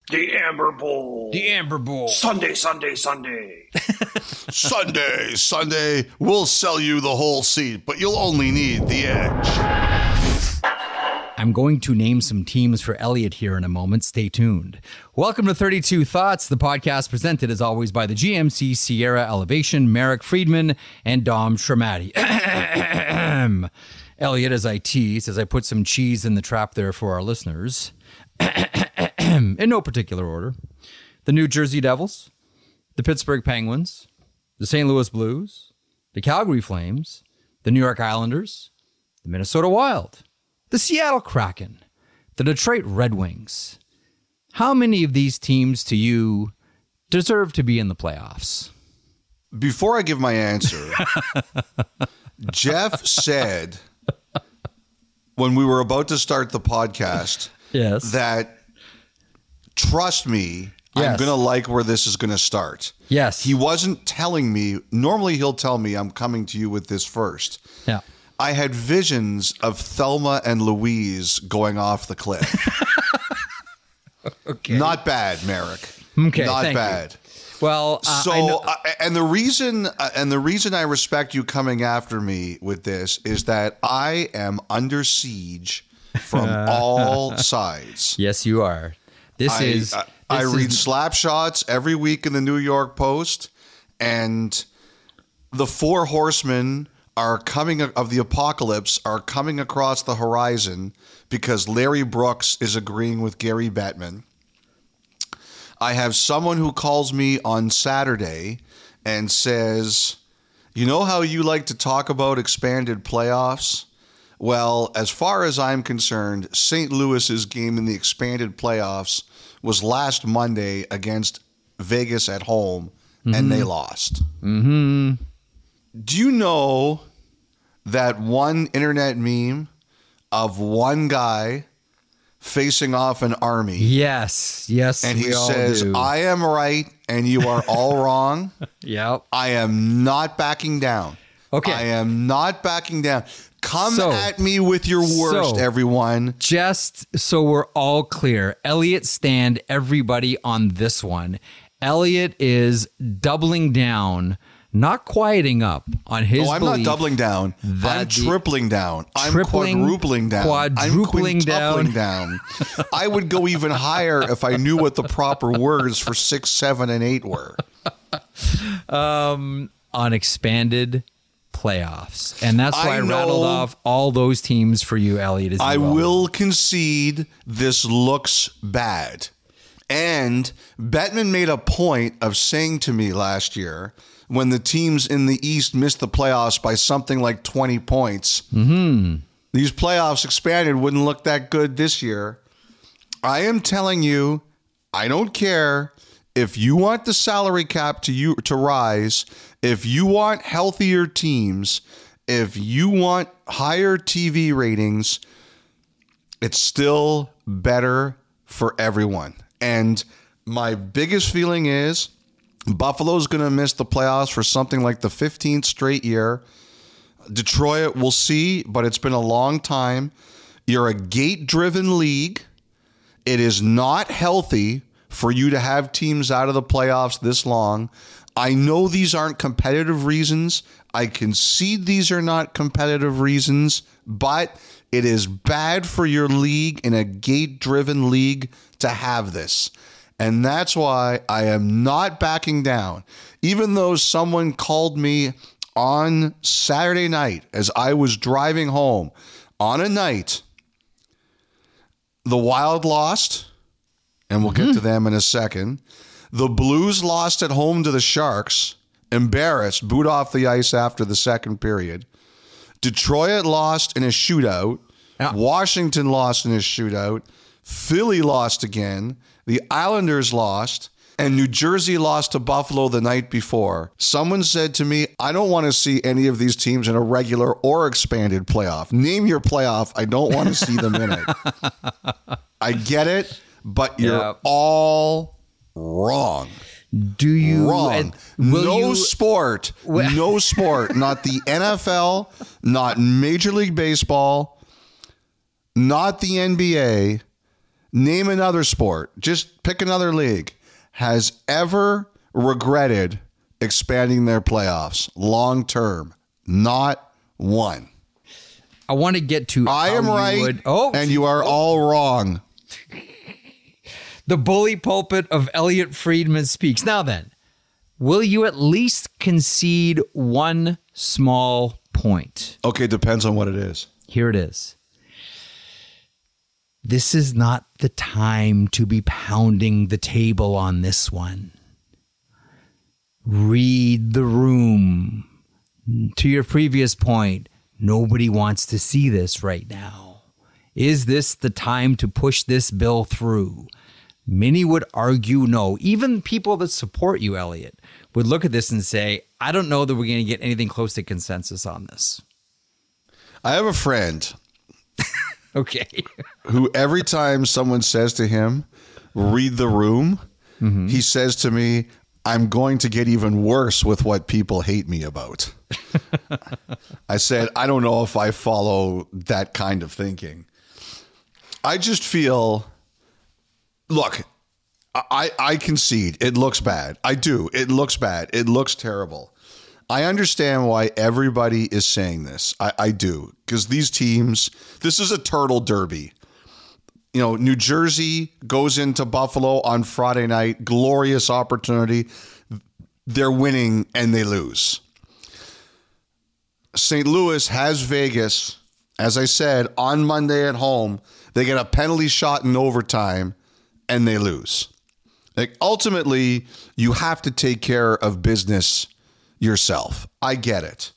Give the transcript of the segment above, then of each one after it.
The Amber Bowl. The Amber Bowl. Sunday. Sunday, we'll sell you the whole seat, but you'll only need the edge. I'm going to name some teams for Elliot here in a moment. Stay tuned. Welcome to 32 Thoughts, the podcast presented as always by the GMC Sierra Elevation, Merrick Friedman, and Dom Schramati. Elliot, as I tease, as I put some cheese in the trap there for our listeners, in no particular order, the New Jersey Devils, the Pittsburgh Penguins, the St. Louis Blues, the Calgary Flames, the New York Islanders, the Minnesota Wild, the Seattle Kraken, the Detroit Red Wings. How many of these teams to you deserve to be in the playoffs? Before I give my answer, Jeff said when we were about to start the podcast that, trust me, I'm going to like where this is going to start. Yes. He wasn't telling me. Normally he'll tell me I'm coming to you with this first. Yeah. I had visions of Thelma and Louise going off the cliff. Okay. Not bad, Merrick. Okay. Not bad. You. Well, and the reason I respect you coming after me with this is that I am under siege from all sides. Yes, you are. I read slap shots every week in the New York Post, and the four horsemen of the apocalypse are coming across the horizon because Larry Brooks is agreeing with Gary Bettman. I have someone who calls me on Saturday and says, you know how you like to talk about expanded playoffs? Well, as far as I'm concerned, St. Louis's game in the expanded playoffs was last Monday against Vegas at home, and they lost. Mm-hmm. Do you know that one internet meme of one guy facing off an army? Yes. And he says, I am right and you are all wrong. Yep. I am not backing down. Okay. I am not backing down. Come at me with your worst, everyone. Just so we're all clear, Elliot stand everybody on this one. Elliot is doubling down, not quieting up on his I'm belief. not doubling down. I'm tripling down. I'm tripling, quadrupling down. Quadrupling I'm down. I would go even higher if I knew what the proper words for 6, 7, and 8 were. On expanded playoffs. And that's why I rattled off all those teams for you, Elliot. I will concede this looks bad. And Bettman made a point of saying to me last year, when the teams in the East missed the playoffs by something like 20 points, these playoffs expanded wouldn't look that good this year. I am telling you, I don't care if you want the salary cap to rise, if you want healthier teams, if you want higher TV ratings, it's still better for everyone. And my biggest feeling is Buffalo's going to miss the playoffs for something like the 15th straight year. Detroit, we'll see, but it's been a long time. You're a gate-driven league. It is not healthy for you to have teams out of the playoffs this long. I know these aren't competitive reasons. I concede these are not competitive reasons, but it is bad for your league in a gate-driven league to have this. And that's why I am not backing down. Even though someone called me on Saturday night as I was driving home on a night, the Wild lost, and we'll get to them in a second. The Blues lost at home to the Sharks, embarrassed, booed off the ice after the second period. Detroit lost in a shootout. Yeah. Washington lost in a shootout. Philly lost again. The Islanders lost. And New Jersey lost to Buffalo the night before. Someone said to me, I don't want to see any of these teams in a regular or expanded playoff. Name your playoff. I don't want to see them in it. I get it, but you're all wrong. Do you? Wrong. No sport, not the NFL, not Major League Baseball, not the NBA name another sport, just pick another league, has ever regretted expanding their playoffs long term? Not one. I want to get to I am right, and you are all wrong. The bully pulpit of Elliot Friedman speaks. Now then, will you at least concede one small point? Okay, depends on what it is. Here it is. This is not the time to be pounding the table on this one. Read the room. To your previous point, nobody wants to see this right now. Is this the time to push this bill through? Many would argue no. Even people that support you, Elliot, would look at this and say, I don't know that we're going to get anything close to consensus on this. I have a friend Okay. who every time someone says to him, read the room, he says to me, I'm going to get even worse with what people hate me about. I said, I don't know if I follow that kind of thinking. I just feel, look, I concede. It looks bad. I do. It looks bad. It looks terrible. I understand why everybody is saying this. I do. Because these teams, this is a turtle derby. You know, New Jersey goes into Buffalo on Friday night. Glorious opportunity. They're winning and they lose. St. Louis has Vegas, as I said, on Monday at home. They get a penalty shot in overtime and they lose. Like, ultimately, you have to take care of business yourself. I get it.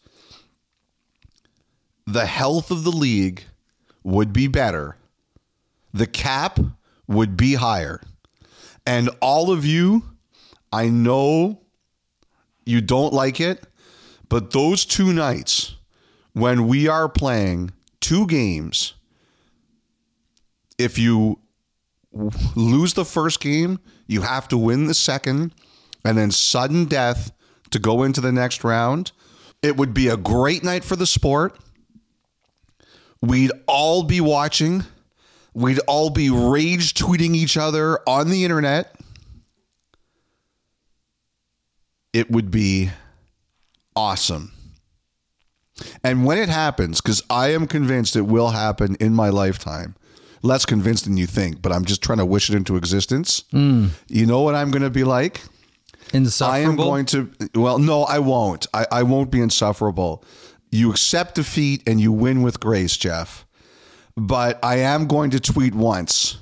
The health of the league would be better. The cap would be higher. And all of you, I know you don't like it, but those 2 nights when we are playing 2 games, if you lose the first game, you have to win the second, and then sudden death to go into the next round. It would be a great night for the sport. We'd all be watching. We'd all be rage tweeting each other on the internet. It would be awesome. And when it happens, because I am convinced it will happen in my lifetime, less convinced than you think, but I'm just trying to wish it into existence. You know what I'm going to be like? Insufferable? I am going to, well, no, I won't. I won't be insufferable. You accept defeat and you win with grace, Jeff. But I am going to tweet once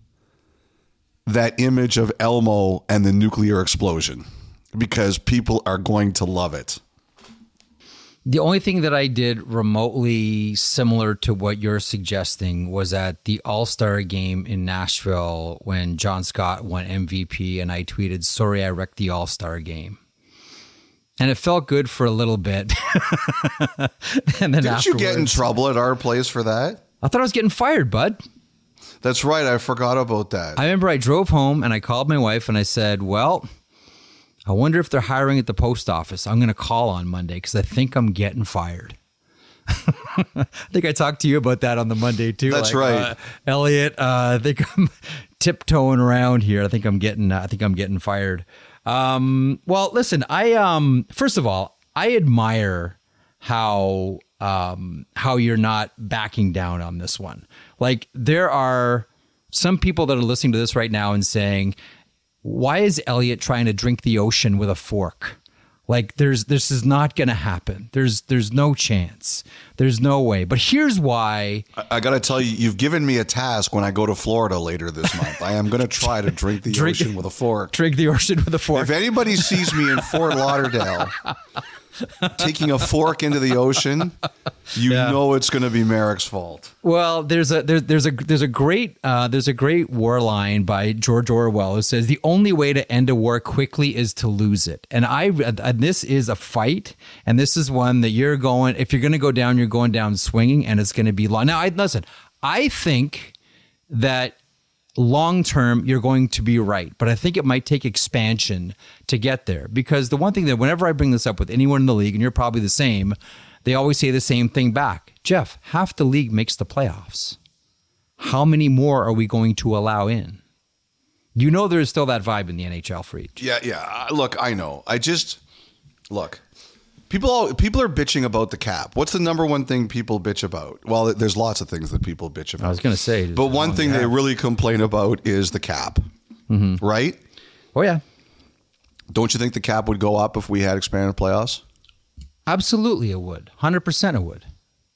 that image of Elmo and the nuclear explosion because people are going to love it. The only thing that I did remotely similar to what you're suggesting was at the All-Star game in Nashville when John Scott won MVP, and I tweeted, sorry, I wrecked the All-Star game. And it felt good for a little bit. And then Didn't you get in trouble at our place for that? I thought I was getting fired, bud. That's right. I forgot about that. I remember I drove home and I called my wife and I said, well, I wonder if they're hiring at the post office. I'm going to call on Monday because I think I'm getting fired. I think I talked to you about that on the Monday too. That's right. Elliot, I think I'm tiptoeing around here. I think I'm getting fired. Well, listen, first of all, I admire how you're not backing down on this one. Like, there are some people that are listening to this right now and saying, why is Elliot trying to drink the ocean with a fork? Like, this is not going to happen. There's no chance. There's no way. But here's why. I got to tell you, you've given me a task when I go to Florida later this month. I am going to try to drink the ocean with a fork. Drink the ocean with a fork. If anybody sees me in Fort Lauderdale taking a fork into the ocean, you know it's going to be Merrick's fault. Well, there's a great war line by George Orwell who says the only way to end a war quickly is to lose it. And this is a fight, and this is one that if you're going to go down, you're going down swinging, and it's going to be long. Now, I think that long term, you're going to be right. But I think it might take expansion to get there. Because the one thing that whenever I bring this up with anyone in the league, and you're probably the same, they always say the same thing back. Jeff, half the league makes the playoffs. how many more are we going to allow in? You know there's still that vibe in the NHL for each. Yeah. Look, I know. Look. People are bitching about the cap. What's the number one thing people bitch about? Well, there's lots of things that people bitch about. I was going to say. But one thing they really complain about is the cap. Mm-hmm. Right? Oh, yeah. Don't you think the cap would go up if we had expanded playoffs? Absolutely it would. 100% it would.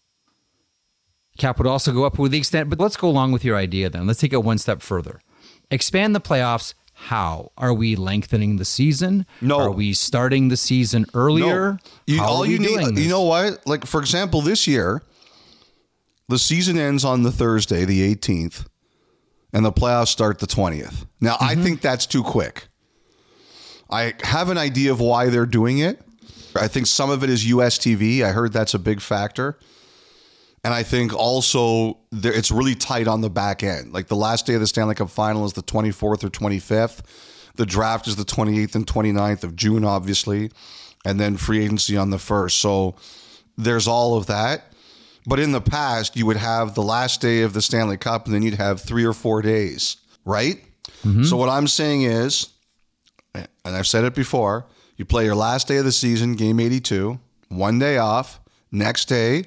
Cap would also go up with the extent. But let's go along with your idea then. Let's take it one step further. Expand the playoffs. How? Are we lengthening the season? No. Are we starting the season earlier? No. How are we doing this? You know what? Like, for example, this year, the season ends on the Thursday, the 18th, and the playoffs start the 20th. Now, I think that's too quick. I have an idea of why they're doing it. I think some of it is US TV. I heard that's a big factor. And I think also it's really tight on the back end. Like the last day of the Stanley Cup final is the 24th or 25th. The draft is the 28th and 29th of June, obviously. And then free agency on the 1st. So there's all of that. But in the past, you would have the last day of the Stanley Cup and then you'd have 3 or 4 days, right? Mm-hmm. So what I'm saying is, and I've said it before, you play your last day of the season, game 82, 1 day off, next day,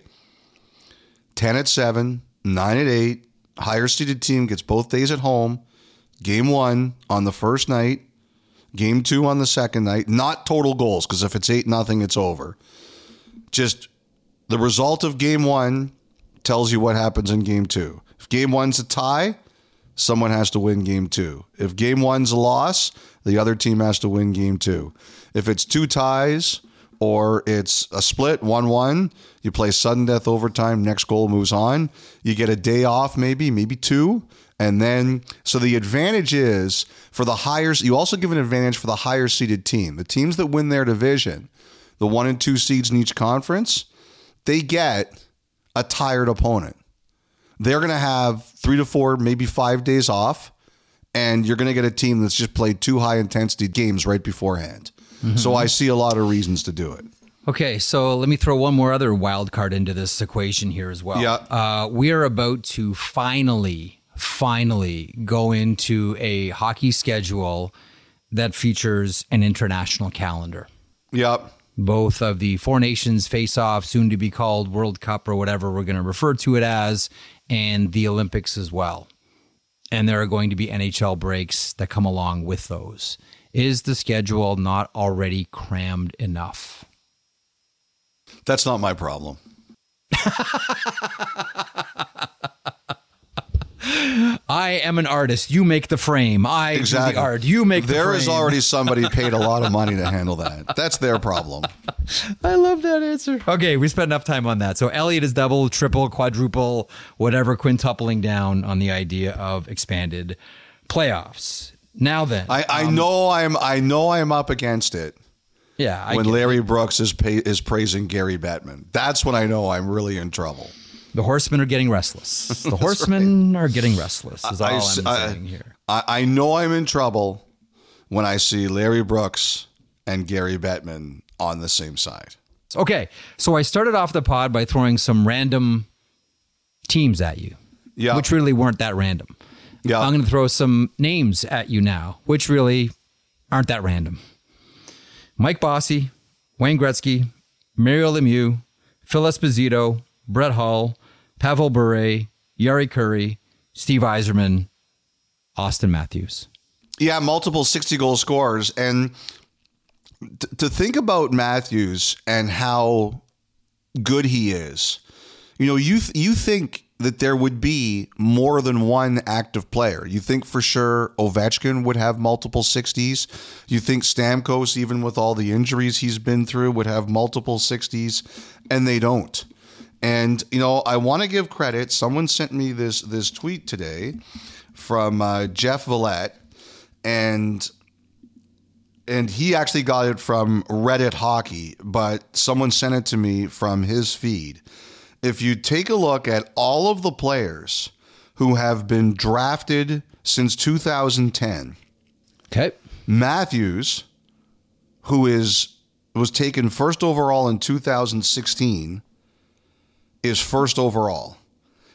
10 at 7, 9 at 8, higher seeded team gets both days at home, game 1 on the first night, game 2 on the second night, not total goals, because if it's 8-0, it's over. Just the result of game 1 tells you what happens in game 2. If game 1's a tie, someone has to win game 2. If game 1's a loss, the other team has to win game 2. If it's 2 ties or it's a split, 1-1, you play sudden death overtime, next goal moves on. You get a day off maybe 2. And then, so the advantage is for the higher, you also give an advantage for the higher seeded team. The teams that win their division, the 1 and 2 seeds in each conference, they get a tired opponent. They're going to have 3 to 4, maybe 5 days off, and you're going to get a team that's just played 2 high intensity games right beforehand. Mm-hmm. So I see a lot of reasons to do it. Okay, so let me throw one more other wild card into this equation here as well. Yeah. We are about to finally go into a hockey schedule that features an international calendar. Yep. Both of the Four Nations face-off, soon to be called World Cup or whatever we're going to refer to it as, and the Olympics as well. And there are going to be NHL breaks that come along with those. Is the schedule not already crammed enough? That's not my problem. I am an artist. You make the frame. I do the art. You make the frame. There is already somebody paid a lot of money to handle that. That's their problem. I love that answer. Okay, we spent enough time on that. So Elliot is double, triple, quadruple, whatever, quintupling down on the idea of expanded playoffs. Now then, I know I'm up against it. Yeah, when Larry Brooks is praising Gary Bettman, that's when I know I'm really in trouble. The horsemen are getting restless. The horsemen are getting restless, is all I'm saying here. I know I'm in trouble when I see Larry Brooks and Gary Bettman on the same side. Okay, so I started off the pod by throwing some random teams at you, which really weren't that random. Yeah. I'm going to throw some names at you now, which really aren't that random. Mike Bossy, Wayne Gretzky, Mario Lemieux, Phil Esposito, Brett Hull, Pavel Bure, Yari Curry, Steve Yzerman, Austin Matthews. Yeah, multiple 60-goal scorers. And to think about Matthews and how good he is, you think that there would be more than one active player. You think for sure Ovechkin would have multiple 60s. You think Stamkos, even with all the injuries he's been through, would have multiple 60s, and they don't. And, I want to give credit. Someone sent me this tweet today from Jeff Villette, and he actually got it from Reddit Hockey, but someone sent it to me from his feed. If you take a look at all of the players who have been drafted since 2010, okay, Matthews, who was taken first overall in 2016, is first overall.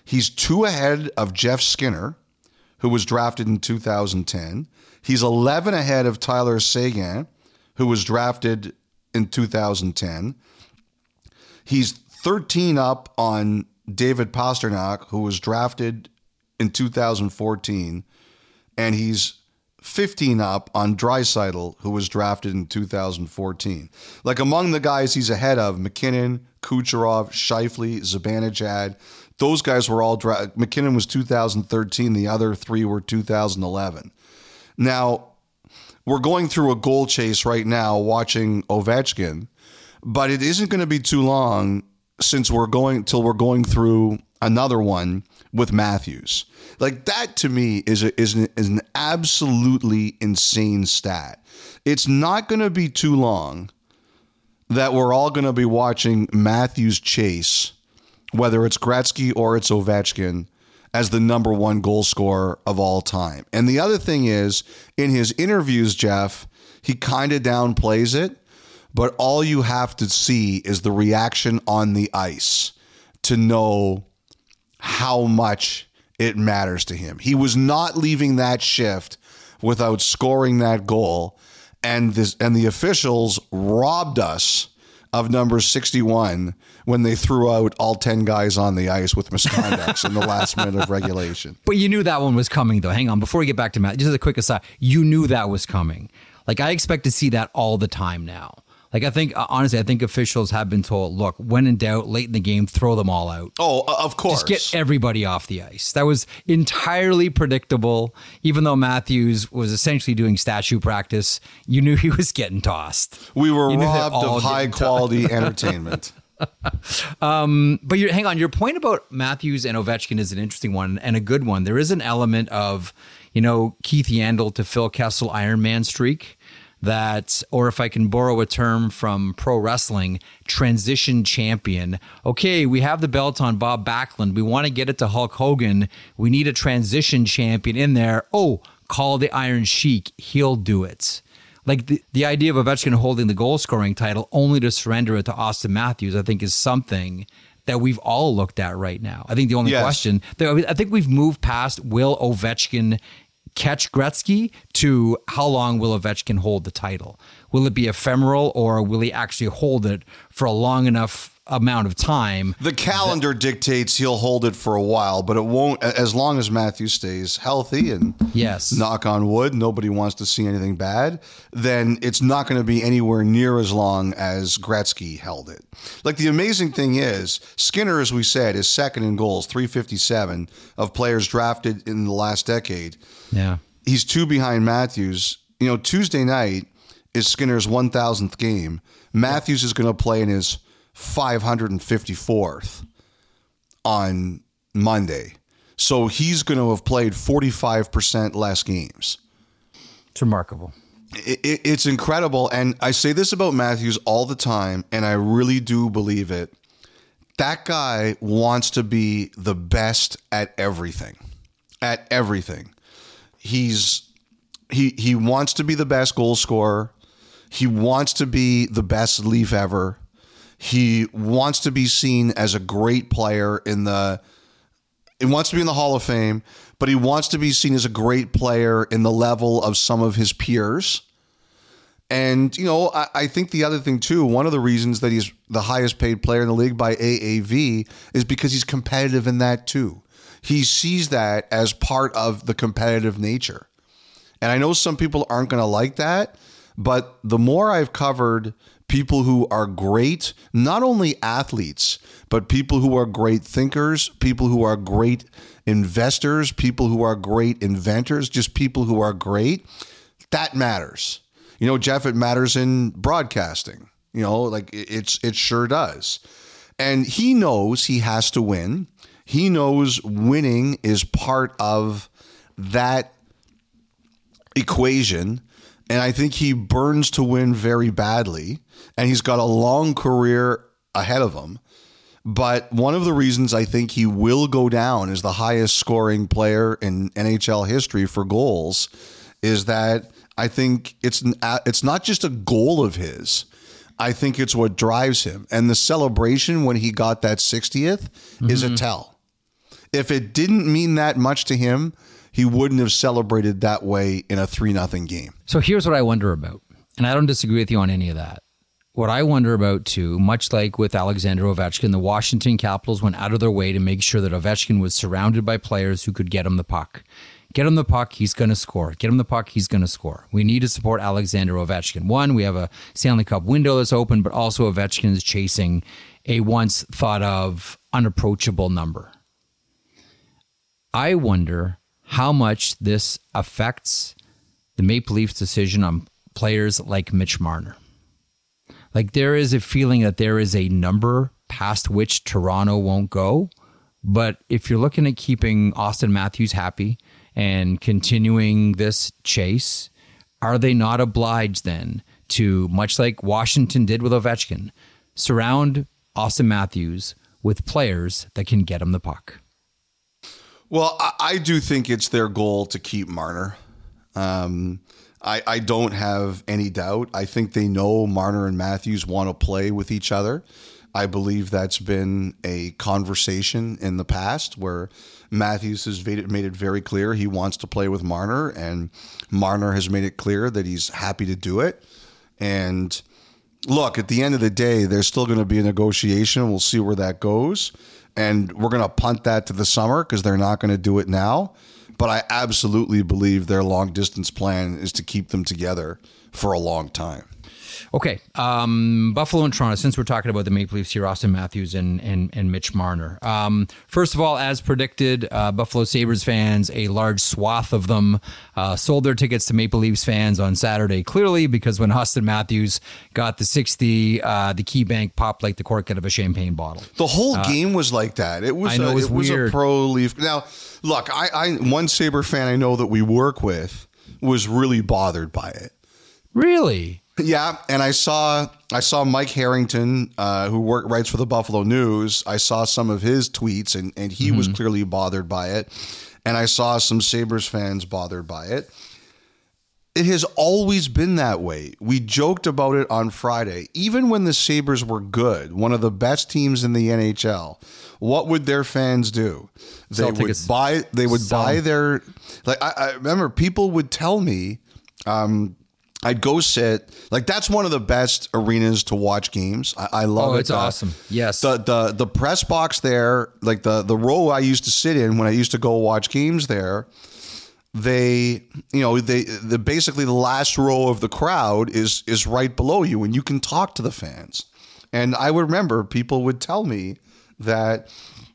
He's 2 ahead of Jeff Skinner, who was drafted in 2010. He's 11 ahead of Tyler Seguin, who was drafted in 2010. He's 13 up on David Pastrnak, who was drafted in 2014. And he's 15 up on Draisaitl, who was drafted in 2014. Like, among the guys he's ahead of, McKinnon, Kucherov, Scheifele, Zibanejad, those guys were all drafted. McKinnon was 2013. The other 3 were 2011. Now, we're going through a goal chase right now watching Ovechkin, but it isn't going to be too long since we're going through another one with Matthews. Like, that to me is an absolutely insane stat. It's not going to be too long that we're all going to be watching Matthews chase, whether it's Gretzky or it's Ovechkin, as the number 1 goal scorer of all time. And the other thing is, in his interviews, Jeff, he kind of downplays it, but all you have to see is the reaction on the ice to know how much it matters to him. He was not leaving that shift without scoring that goal, and the officials robbed us of number 61 when they threw out all 10 guys on the ice with misconducts in the last minute of regulation. But you knew that one was coming, though. Hang on, before we get back to Matt, just a quick aside. You knew that was coming. Like, I expect to see that all the time now. Like, I think, honestly, I think officials have been told, look, when in doubt, late in the game, throw them all out. Oh, of course. Just get everybody off the ice. That was entirely predictable. Even though Matthews was essentially doing statue practice, you knew he was getting tossed. We were robbed of high-quality entertainment. But hang on, your point about Matthews and Ovechkin is an interesting one and a good one. There is an element of, Keith Yandel to Phil Kessel Iron Man streak. That, or if I can borrow a term from pro wrestling, transition champion. Okay, we have the belt on Bob Backlund. We want to get it to Hulk Hogan. We need a transition champion in there. Oh, call the Iron Sheik. He'll do it. Like the idea of Ovechkin holding the goal scoring title only to surrender it to Auston Matthews, I think is something that we've all looked at right now. I think the only question, I think we've moved past will Ovechkin catch Gretzky to how long will Ovechkin hold the title? Will it be ephemeral, or will he actually hold it for a long enough amount of time? The calendar dictates he'll hold it for a while, but it won't, as long as Matthews stays healthy and knock on wood, nobody wants to see anything bad, then it's not going to be anywhere near as long as Gretzky held it. Like, the amazing thing is, Skinner, as we said, is second in goals, 357 of players drafted in the last decade. Yeah. He's 2 behind Matthews. Tuesday night is Skinner's 1,000th game. Matthews is going to play in his 554th on Monday. So he's going to have played 45% less games. It's remarkable. It's incredible. And I say this about Matthews all the time, and I really do believe it. That guy wants to be the best at everything. At everything. He wants to be the best goal scorer. He wants to be the best Leaf ever. He wants to be seen as a great player he wants to be in the Hall of Fame, but he wants to be seen as a great player in the level of some of his peers. And, I think the other thing too, one of the reasons that he's the highest paid player in the league by AAV is because he's competitive in that too. He sees that as part of the competitive nature. And I know some people aren't going to like that, but the more I've covered people who are great, not only athletes, but people who are great thinkers, people who are great investors, people who are great inventors, just people who are great, that matters. Jeff, it matters in broadcasting. It sure does. And he knows he has to win. He knows winning is part of that equation. And I think he burns to win very badly. And he's got a long career ahead of him. But one of the reasons I think he will go down as the highest scoring player in NHL history for goals is that I think it's not just a goal of his. I think it's what drives him. And the celebration when he got that 60th is a tell. If it didn't mean that much to him, he wouldn't have celebrated that way in a 3-0 game. So here's what I wonder about, and I don't disagree with you on any of that. What I wonder about too, much like with Alexander Ovechkin, the Washington Capitals went out of their way to make sure that Ovechkin was surrounded by players who could get him the puck. Get him the puck, he's going to score. Get him the puck, he's going to score. We need to support Alexander Ovechkin. One, we have a Stanley Cup window that's open, but also Ovechkin is chasing a once thought of unapproachable number. I wonder how much this affects the Maple Leafs' decision on players like Mitch Marner. Like, there is a feeling that there is a number past which Toronto won't go. But if you're looking at keeping Auston Matthews happy and continuing this chase, are they not obliged then to, much like Washington did with Ovechkin, surround Auston Matthews with players that can get him the puck? Well, I do think it's their goal to keep Marner. I don't have any doubt. I think they know Marner and Matthews want to play with each other. I believe that's been a conversation in the past where Matthews has made it very clear he wants to play with Marner, and Marner has made it clear that he's happy to do it. And look, at the end of the day, there's still going to be a negotiation. We'll see where that goes. And we're going to punt that to the summer because they're not going to do it now. But I absolutely believe their long distance plan is to keep them together for a long time. Okay, Buffalo and Toronto, since we're talking about the Maple Leafs here, Auston Matthews and Mitch Marner. First of all, as predicted, Buffalo Sabres fans, a large swath of them, sold their tickets to Maple Leafs fans on Saturday, clearly, because when Auston Matthews got the 60, the key bank popped like the cork out of a champagne bottle. The whole game was like that. It was, it was a pro-Leaf. Now, look, I one Sabre fan I know that we work with was really bothered by it. Really? Yeah, and I saw Mike Harrington, who writes for the Buffalo News. I saw some of his tweets, and he was clearly bothered by it. And I saw some Sabres fans bothered by it. It has always been that way. We joked about it on Friday. Even when the Sabres were good, one of the best teams in the NHL, what would their fans do? They would buy their, like, I remember people would tell me, I'd go sit, like, that's one of the best arenas to watch games. I love it. Oh, it's awesome. Yes. The press box there, like the row I used to sit in when I used to go watch games there, basically the last row of the crowd is right below you, and you can talk to the fans. And I would remember people would tell me that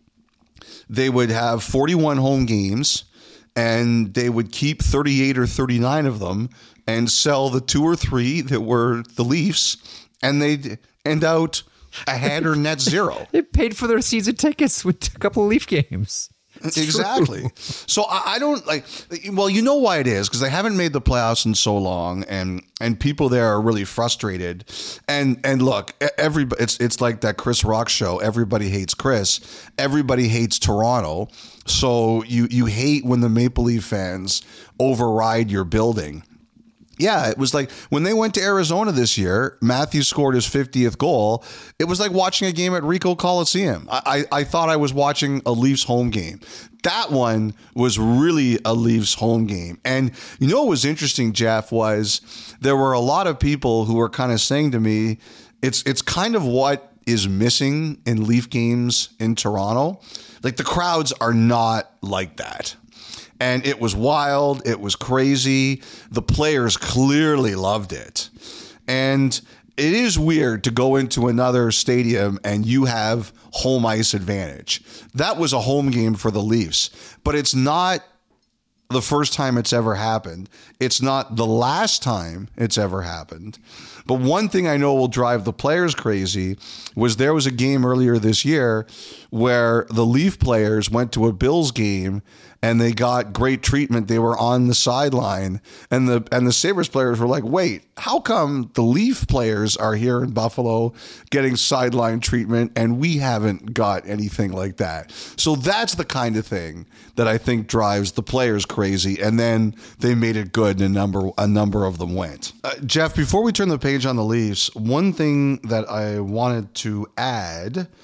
they would have 41 home games and they would keep 38 or 39 of them and sell the 2 or 3 that were the Leafs, and they'd end out ahead or net zero. They paid for their season tickets with a couple of Leaf games. It's exactly. True. So I don't like, well, you know why it is, because they haven't made the playoffs in so long, and people there are really frustrated. And look, everybody, it's like that Chris Rock show. Everybody hates Chris. Everybody hates Toronto. So you hate when the Maple Leaf fans override your building. Yeah, it was like when they went to Arizona this year, Matthews scored his 50th goal. It was like watching a game at Ricoh Coliseum. I thought I was watching a Leafs home game. That one was really a Leafs home game. And you know what was interesting, Jeff, was there were a lot of people who were kind of saying to me, it's kind of what is missing in Leaf games in Toronto. Like, the crowds are not like that. And it was wild. It was crazy. The players clearly loved it. And it is weird to go into another stadium and you have home ice advantage. That was a home game for the Leafs, but it's not the first time it's ever happened. It's not the last time it's ever happened. But one thing I know will drive the players crazy was there was a game earlier this year where the Leaf players went to a Bills game and they got great treatment. They were on the sideline, and the Sabres players were like, wait, how come the Leaf players are here in Buffalo getting sideline treatment and we haven't got anything like that? So that's the kind of thing that I think drives the players crazy, and then they made it good and a number of them went. Jeff, before we turn the page on the Leafs, one thing that I wanted to add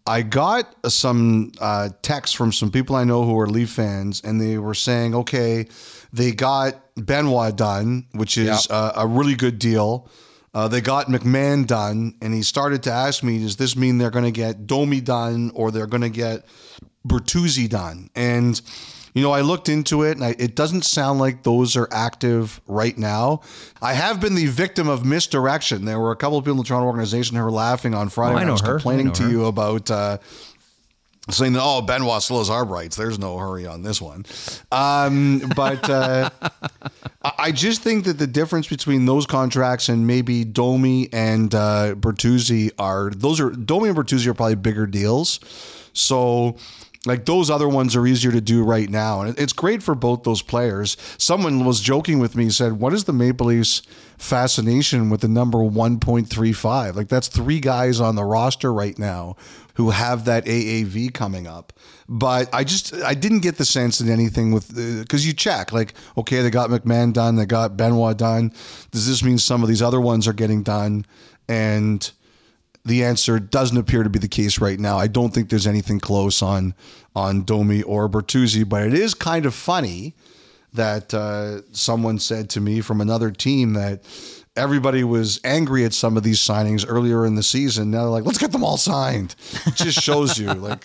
I got some texts from some people I know who are Leaf fans, and they were saying, okay, they got Benoit done, which is a really good deal. They got McMahon done, and he started to ask me, does this mean they're going to get Domi done or they're going to get Bertuzzi done? And, I looked into it, and it doesn't sound like those are active right now. I have been the victim of misdirection. There were a couple of people in the Toronto organization who were laughing on Friday when I was complaining to you about saying that, Benoit still has arm rights. There's no hurry on this one. But I just think that the difference between those contracts and maybe Domi and Bertuzzi Domi and Bertuzzi are probably bigger deals. So like those other ones are easier to do right now. And it's great for both those players. Someone was joking with me, said, what is the Maple Leafs fascination with the number 1.35? Like that's 3 guys on the roster right now who have that AAV coming up. But I didn't get the sense that anything with, because you check, like, okay, they got McMahon done, they got Benoit done. Does this mean some of these other ones are getting done? And the answer doesn't appear to be the case right now. I don't think there's anything close on Domi or Bertuzzi, but it is kind of funny that someone said to me from another team that everybody was angry at some of these signings earlier in the season. Now they're like, let's get them all signed. It just shows you, like,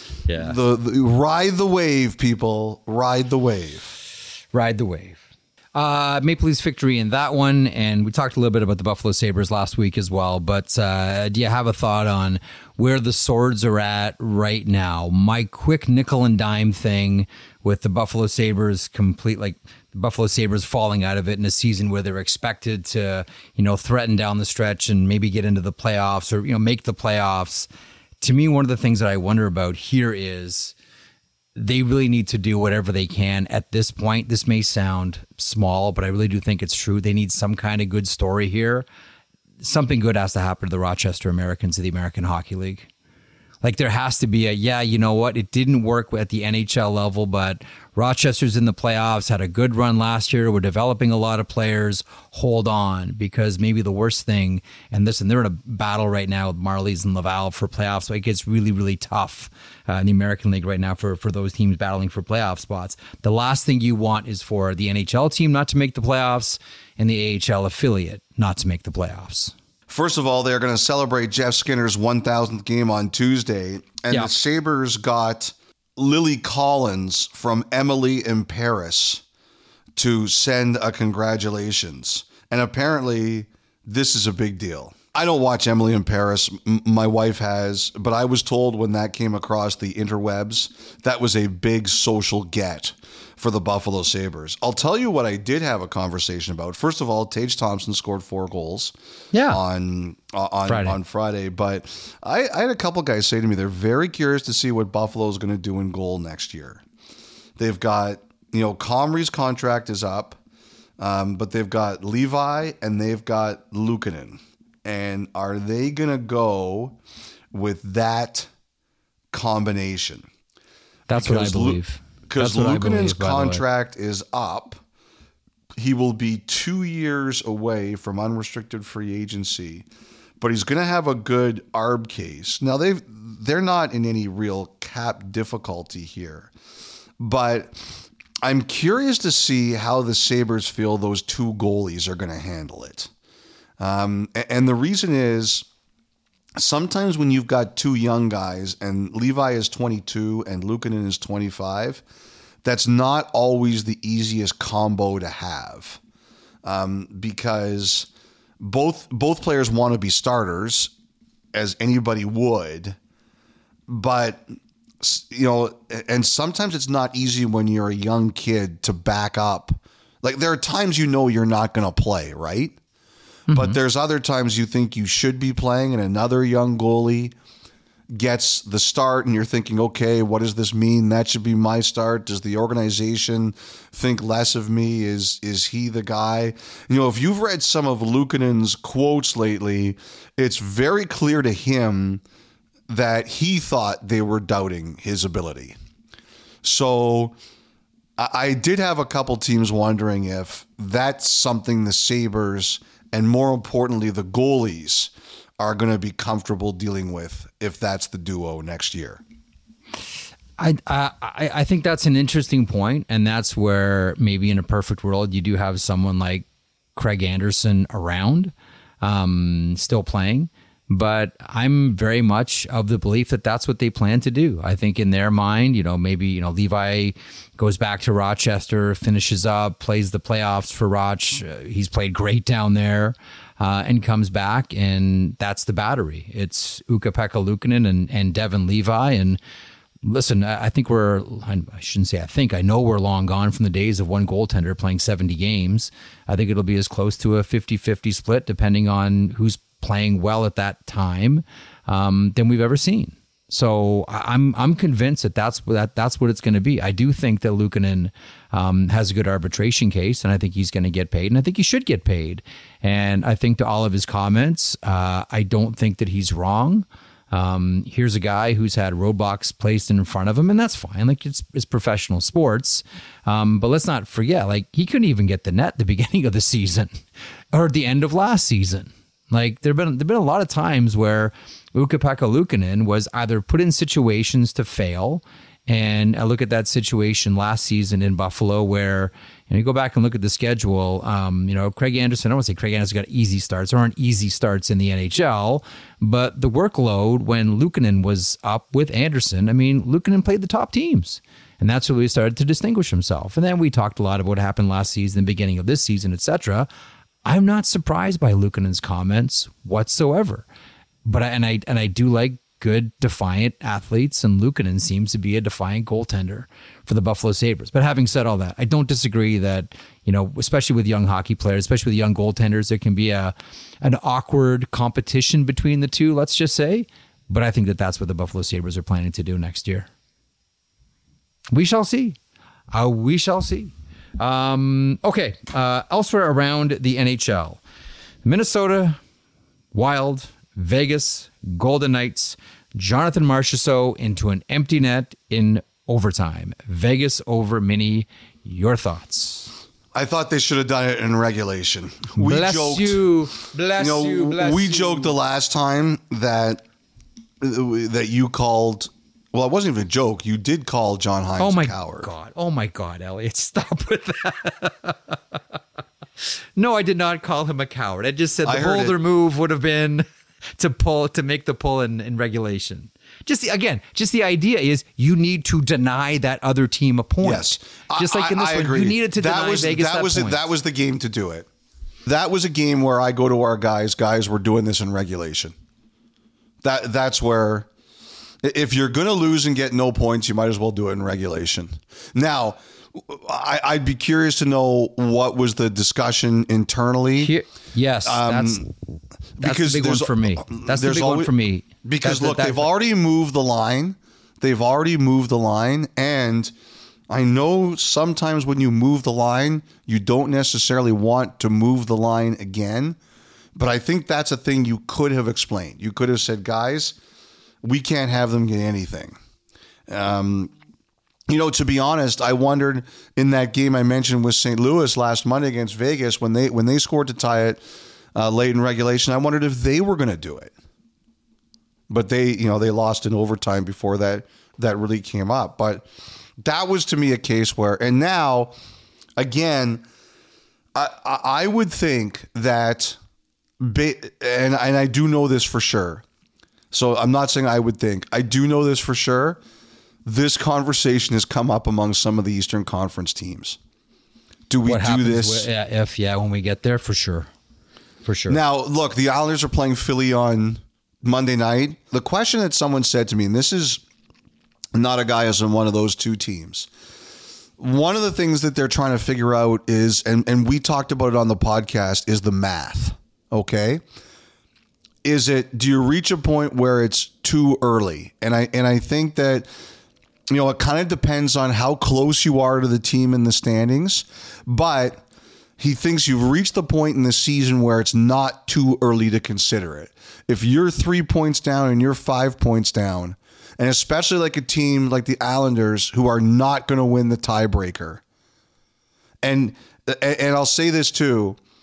the ride the wave, people. Ride the wave. Ride the wave. Maple Leafs victory in that one, and we talked a little bit about the Buffalo Sabres last week as well, but do you have a thought on where the Swords are at right now? My quick nickel and dime thing with the Buffalo Sabres the Buffalo Sabres falling out of it in a season where they're expected to, threaten down the stretch and maybe get into the playoffs or, make the playoffs. To me, one of the things that I wonder about here is they really need to do whatever they can at this point. This may sound small, but I really do think it's true. They need some kind of good story here. Something good has to happen to the Rochester Americans of the American Hockey League. Like there has to be you know what? It didn't work at the NHL level, but Rochester's in the playoffs, had a good run last year. We're developing a lot of players. Hold on, because maybe the worst thing, and they're in a battle right now with Marlies and Laval for playoffs. So it gets really, really tough in the American League right now for those teams battling for playoff spots. The last thing you want is for the NHL team not to make the playoffs and the AHL affiliate not to make the playoffs. First of all, they're going to celebrate Jeff Skinner's 1,000th game on Tuesday. And the Sabres got Lily Collins from Emily in Paris to send a congratulations. And apparently, this is a big deal. I don't watch Emily in Paris. My wife has. But I was told when that came across the interwebs, that was a big social get for the Buffalo Sabres. I'll tell you what I did have a conversation about. First of all, Tage Thompson scored 4 goals on Friday. But I had a couple guys say to me they're very curious to see what Buffalo is going to do in goal next year. They've got, Comrie's contract is up, but they've got Levi and they've got Luukkonen. And are they going to go with that combination? That's what I believe. Because Luukkonen's contract is up. He will be 2 years away from unrestricted free agency, but he's going to have a good ARB case. Now, they're not in any real cap difficulty here, but I'm curious to see how the Sabres feel those 2 goalies are going to handle it. And the reason is, sometimes when you've got 2 young guys and Levi is 22 and Luukkonen is 25, that's not always the easiest combo to have, because both players want to be starters, as anybody would, but and sometimes it's not easy when you're a young kid to back up. Like there are times you're not going to play, right? Mm-hmm. But there's other times you think you should be playing and another young goalie gets the start and you're thinking, okay, what does this mean? That should be my start. Does the organization think less of me? Is he the guy? If you've read some of Luukkonen's quotes lately, it's very clear to him that he thought they were doubting his ability. So I did have a couple teams wondering if that's something the Sabres and more importantly, the goalies are going to be comfortable dealing with if that's the duo next year? I think that's an interesting point, and that's where maybe in a perfect world you do have someone like Craig Anderson around, still playing. But I'm very much of the belief that that's what they plan to do. I think in their mind, maybe Levi goes back to Rochester, finishes up, plays the playoffs for Roch. He's played great down there, and comes back, and that's the battery. It's Ukko-Pekka Luukkonen and Devin Levi. And listen, I know we're long gone from the days of one goaltender playing 70 games. I think it'll be as close to a 50-50 split, depending on who's playing well at that time, than we've ever seen. So I'm convinced that that's what it's going to be. I do think that Luukkonen has a good arbitration case, and I think he's going to get paid, and I think he should get paid. And I think to all of his comments, I don't think that he's wrong. Here's a guy who's had roadblocks placed in front of him, and that's fine. Like it's professional sports. But let's not forget, like he couldn't even get the net at the beginning of the season or at the end of last season. Like there've been a lot of times where Ukko-Pekka Luukkonen was either put in situations to fail, and I look at that situation last season in Buffalo where you go back and look at the schedule. Craig Anderson. I don't want to say Craig Anderson got easy starts. There aren't easy starts in the NHL, but the workload when Luukkonen was up with Anderson, Luukkonen played the top teams. And that's where he started to distinguish himself. And then we talked a lot about what happened last season, the beginning of this season, etc. I'm not surprised by Luukkonen's comments whatsoever. But I do like good, defiant athletes, and Luukkonen seems to be a defiant goaltender for the Buffalo Sabres. But having said all that, I don't disagree that, especially with young hockey players, especially with young goaltenders, there can be an awkward competition between the two, let's just say. But I think that that's what the Buffalo Sabres are planning to do next year. We shall see. We shall see. Okay. Elsewhere around the NHL, Minnesota Wild, Vegas Golden Knights, Jonathan Marchessault into an empty net in overtime. Vegas over Mini. Your thoughts? I thought they should have done it in regulation. Bless you. We joked the last time that you called. Well, it wasn't even a joke. You did call John Hynes a coward. Oh my God, Elliot, stop with that. No, I did not call him a coward. I just said the bolder move would have been to make the pull in regulation. Just the idea is you need to deny that other team a point. Yes, just like in this one, you needed to deny Vegas that point. That was the game to do it. That was a game where I go to our guys. Guys, we're doing this in regulation. That's where. If you're going to lose and get no points, you might as well do it in regulation. Now, I'd be curious to know what was the discussion internally. Yes, that's the big one for me. That's the big one for me. Because they've already moved the line. And I know sometimes when you move the line, you don't necessarily want to move the line again. But I think that's a thing you could have explained. You could have said, guys, we can't have them get anything. To be honest, I wondered in that game I mentioned with St. Louis last Monday against Vegas when they scored to tie it late in regulation. I wondered if they were going to do it, but they lost in overtime before that really came up. But that was to me a case where, and now again, I would think that, and I do know this for sure. So I'm not saying I would think. I do know this for sure. This conversation has come up among some of the Eastern Conference teams. Do we do this? When we get there, for sure. For sure. Now, look, the Islanders are playing Philly on Monday night. The question that someone said to me, and this is not a guy who's in one of those two teams. One of the things that they're trying to figure out is, and we talked about it on the podcast, is the math. Okay? Do you reach a point where it's too early? And I think that, it kind of depends on how close you are to the team in the standings, but he thinks you've reached the point in the season where it's not too early to consider it. If you're 3 points down and you're 5 points down, and especially like a team like the Islanders who are not going to win the tiebreaker. And I'll say this too,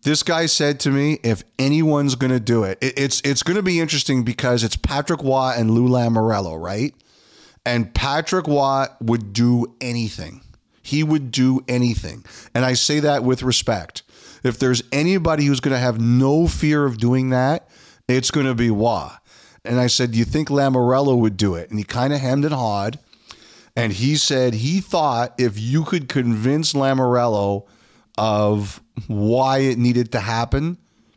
This guy said to me, if anyone's going to do it, it's going to be interesting because it's Patrick Waugh and Lou Lamoriello, right? And Patrick Waugh would do anything. He would do anything. And I say that with respect. If there's anybody who's going to have no fear of doing that, it's going to be Waugh. And I said, do you think Lamoriello would do it? And he kind of hemmed and hawed. And he said he thought if you could convince Lamoriello of why it needed to happen,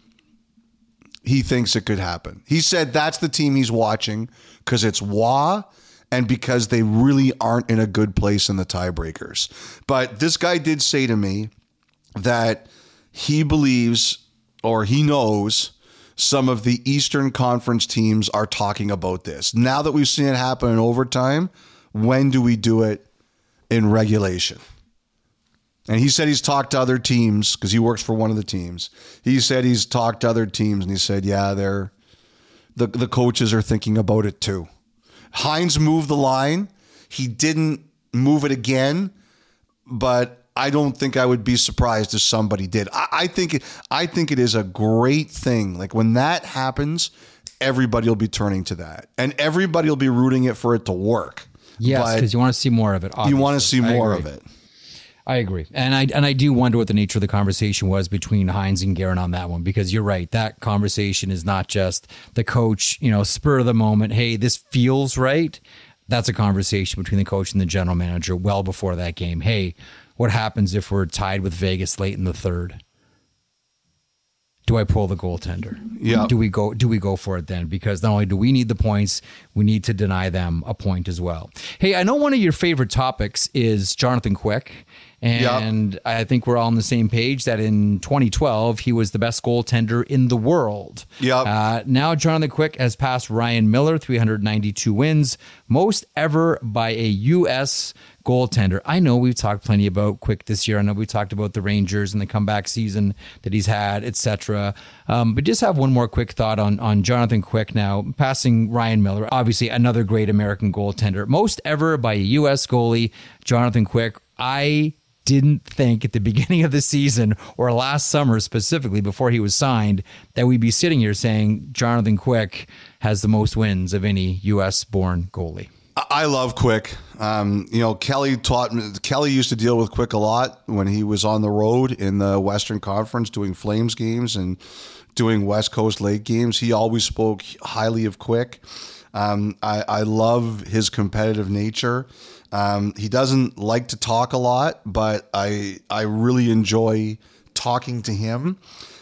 he thinks it could happen. He said that's the team he's watching because it's Waugh and because they really aren't in a good place in the tiebreakers. But this guy did say to me that he believes or he knows some of the Eastern Conference teams are talking about this. Now that we've seen it happen in overtime, when do we do it in regulation? And he said he's talked to other teams because he works for one of the teams. He said he's talked to other teams, and he said, yeah, the coaches are thinking about it too. Hines moved the line. He didn't move it again, but I don't think I would be surprised if somebody did. I think it is a great thing. Like when that happens, everybody will be turning to that, and everybody will be rooting it for it to work. Yes, because you want to see more of it. Obviously. You want to see more of it. I agree. And I do wonder what the nature of the conversation was between Hines and Guerin on that one, because you're right. That conversation is not just the coach, spur of the moment. Hey, this feels right. That's a conversation between the coach and the general manager well before that game. Hey, what happens if we're tied with Vegas late in the third? Do I pull the goaltender? Yeah. Do we go for it then? Because not only do we need the points, we need to deny them a point as well. Hey, I know one of your favorite topics is Jonathan Quick. And I think we're all on the same page that in 2012, he was the best goaltender in the world. Now Jonathan Quick has passed Ryan Miller, 392 wins, most ever by a U.S. goaltender. I know we've talked plenty about Quick this year. I know we talked about the Rangers and the comeback season that he's had, etc. But just have one more quick thought on Jonathan Quick now, passing Ryan Miller, obviously another great American goaltender. Most ever by a U.S. goalie, Jonathan Quick. I didn't think at the beginning of the season or last summer specifically before he was signed that we'd be sitting here saying Jonathan Quick has the most wins of any U.S.-born goalie. I love Quick. Kelly used to deal with Quick a lot when he was on the road in the Western Conference doing Flames games and doing West Coast Lake games. He always spoke highly of Quick. I love his competitive nature. He doesn't like to talk a lot, but I really enjoy talking to him.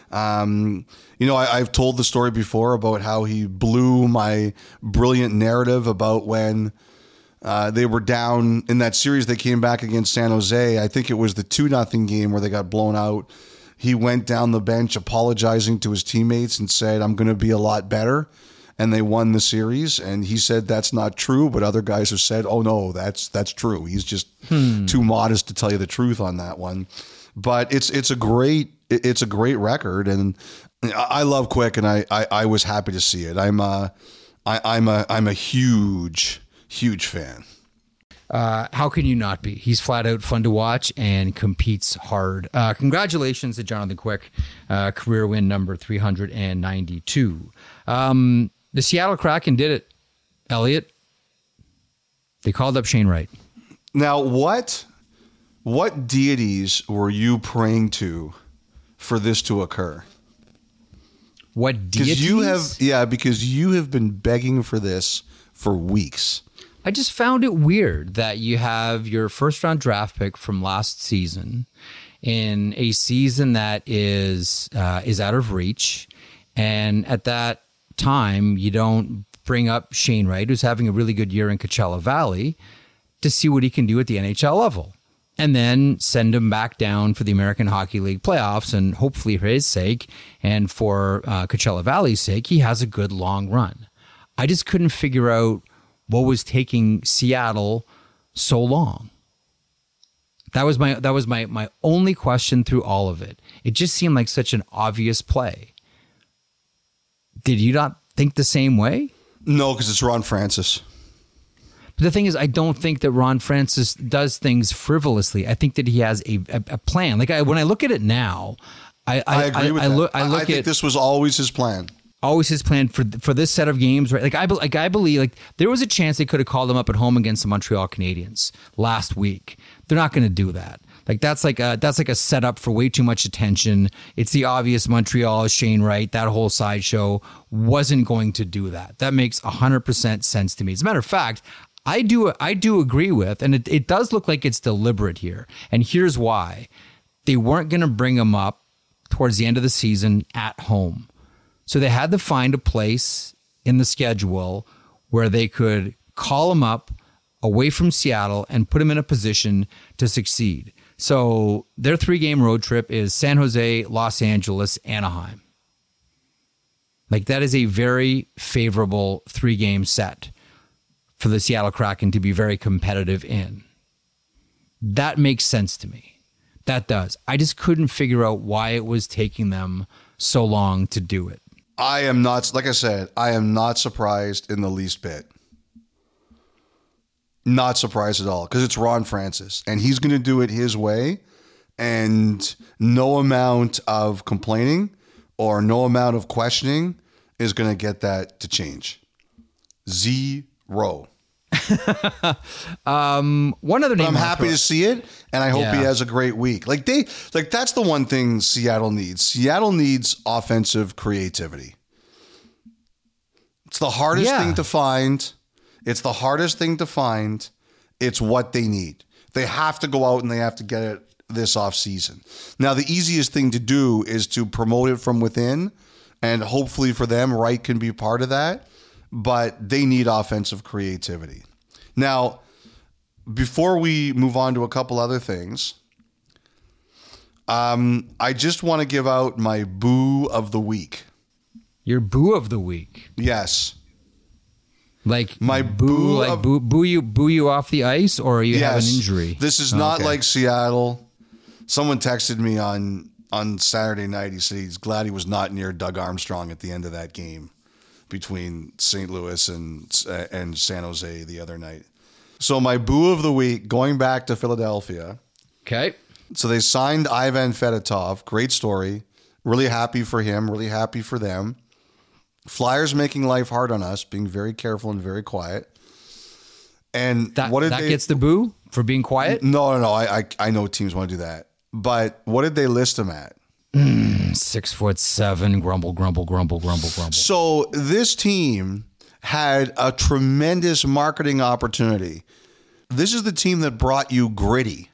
I've told the story before about how he blew my brilliant narrative about when they were down in that series. They came back against San Jose. I think it was the 2-0 game where they got blown out. He went down the bench apologizing to his teammates and said, I'm going to be a lot better. And they won the series. And he said that's not true, but other guys have said, oh no, that's true. He's just too modest to tell you the truth on that one. But it's a great record, and I love Quick, and I was happy to see it. I'm a huge fan. How can you not be? He's flat out fun to watch and competes hard. Congratulations to Jonathan Quick, career win number 392. The Seattle Kraken did it, Elliot. They called up Shane Wright. Now, what deities were you praying to for this to occur? What deities? Because you have been begging for this for weeks. I just found it weird that you have your first round draft pick from last season in a season that is out of reach, and at that time you don't bring up Shane Wright, who's having a really good year in Coachella Valley, to see what he can do at the NHL level, and then send him back down for the American Hockey League playoffs, and hopefully for his sake and for Coachella Valley's sake, he has a good long run. I just couldn't figure out what was taking Seattle so long. That was my only question through all of it. It just seemed like such an obvious play. Did you not think the same way? No, because it's Ron Francis. But the thing is, I don't think that Ron Francis does things frivolously. I think that he has a plan. Like when I look at it now, I agree with that. I think this was always his plan. Always his plan for this set of games, right? I believe like there was a chance they could have called him up at home against the Montreal Canadiens last week. They're not going to do that. Like that's like a setup for way too much attention. It's the obvious Montreal, Shane Wright, that whole sideshow wasn't going to do that. That makes 100% sense to me. As a matter of fact, I do agree with, and it does look like it's deliberate here. And here's why: they weren't going to bring him up towards the end of the season at home. So they had to find a place in the schedule where they could call him up away from Seattle and put him in a position to succeed. So their 3-game road trip is San Jose, Los Angeles, Anaheim. Like that is a very favorable 3-game set for the Seattle Kraken to be very competitive in. That makes sense to me. That does. I just couldn't figure out why it was taking them so long to do it. I am not, like I said, I am not surprised in the least bit. Not surprised at all, because it's Ron Francis, and he's going to do it his way, and no amount of complaining or no amount of questioning is going to get that to change. Zero. One other name. I'm happy to see it, and I hope he has a great week. Like that's the one thing Seattle needs. Seattle needs offensive creativity. It's the hardest thing to find. It's the hardest thing to find. It's what they need. They have to go out and they have to get it this off season. Now, the easiest thing to do is to promote it from within, and hopefully for them, Wright can be part of that. But they need offensive creativity. Now, before we move on to a couple other things, I just want to give out my boo of the week. Your boo of the week? Yes. Like my boo, like boo you off the ice, or you have an injury? This is not like Seattle. Someone texted me on Saturday night. He said he's glad he was not near Doug Armstrong at the end of that game between St. Louis and San Jose the other night. So my boo of the week, going back to Philadelphia. Okay. So they signed Ivan Fedotov. Great story. Really happy for him. Really happy for them. Flyers making life hard on us, being very careful and very quiet. And that gets the boo for being quiet? No. I know teams want to do that. But what did they list him at? 6'7", grumble. So this team had a tremendous marketing opportunity. This is the team that brought you Gritty.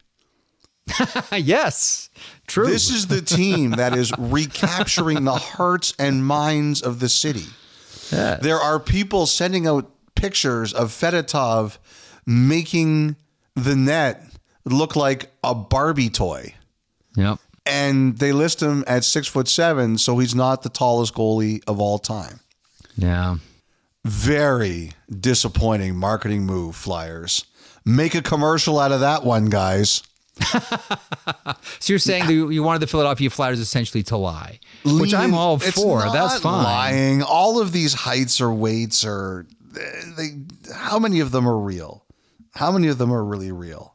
Yes, true. This is the team that is recapturing the hearts and minds of the city. Yeah. There are people sending out pictures of Fedotov making the net look like a Barbie toy. Yep. And they list him at 6'7", so he's not the tallest goalie of all time. Yeah. Very disappointing marketing move, Flyers. Make a commercial out of that one, guys. So you're saying that you wanted the Philadelphia Flyers essentially to lie, which I'm all for. That's fine. Lying. All of these heights or weights are. How many of them are real? How many of them are really real?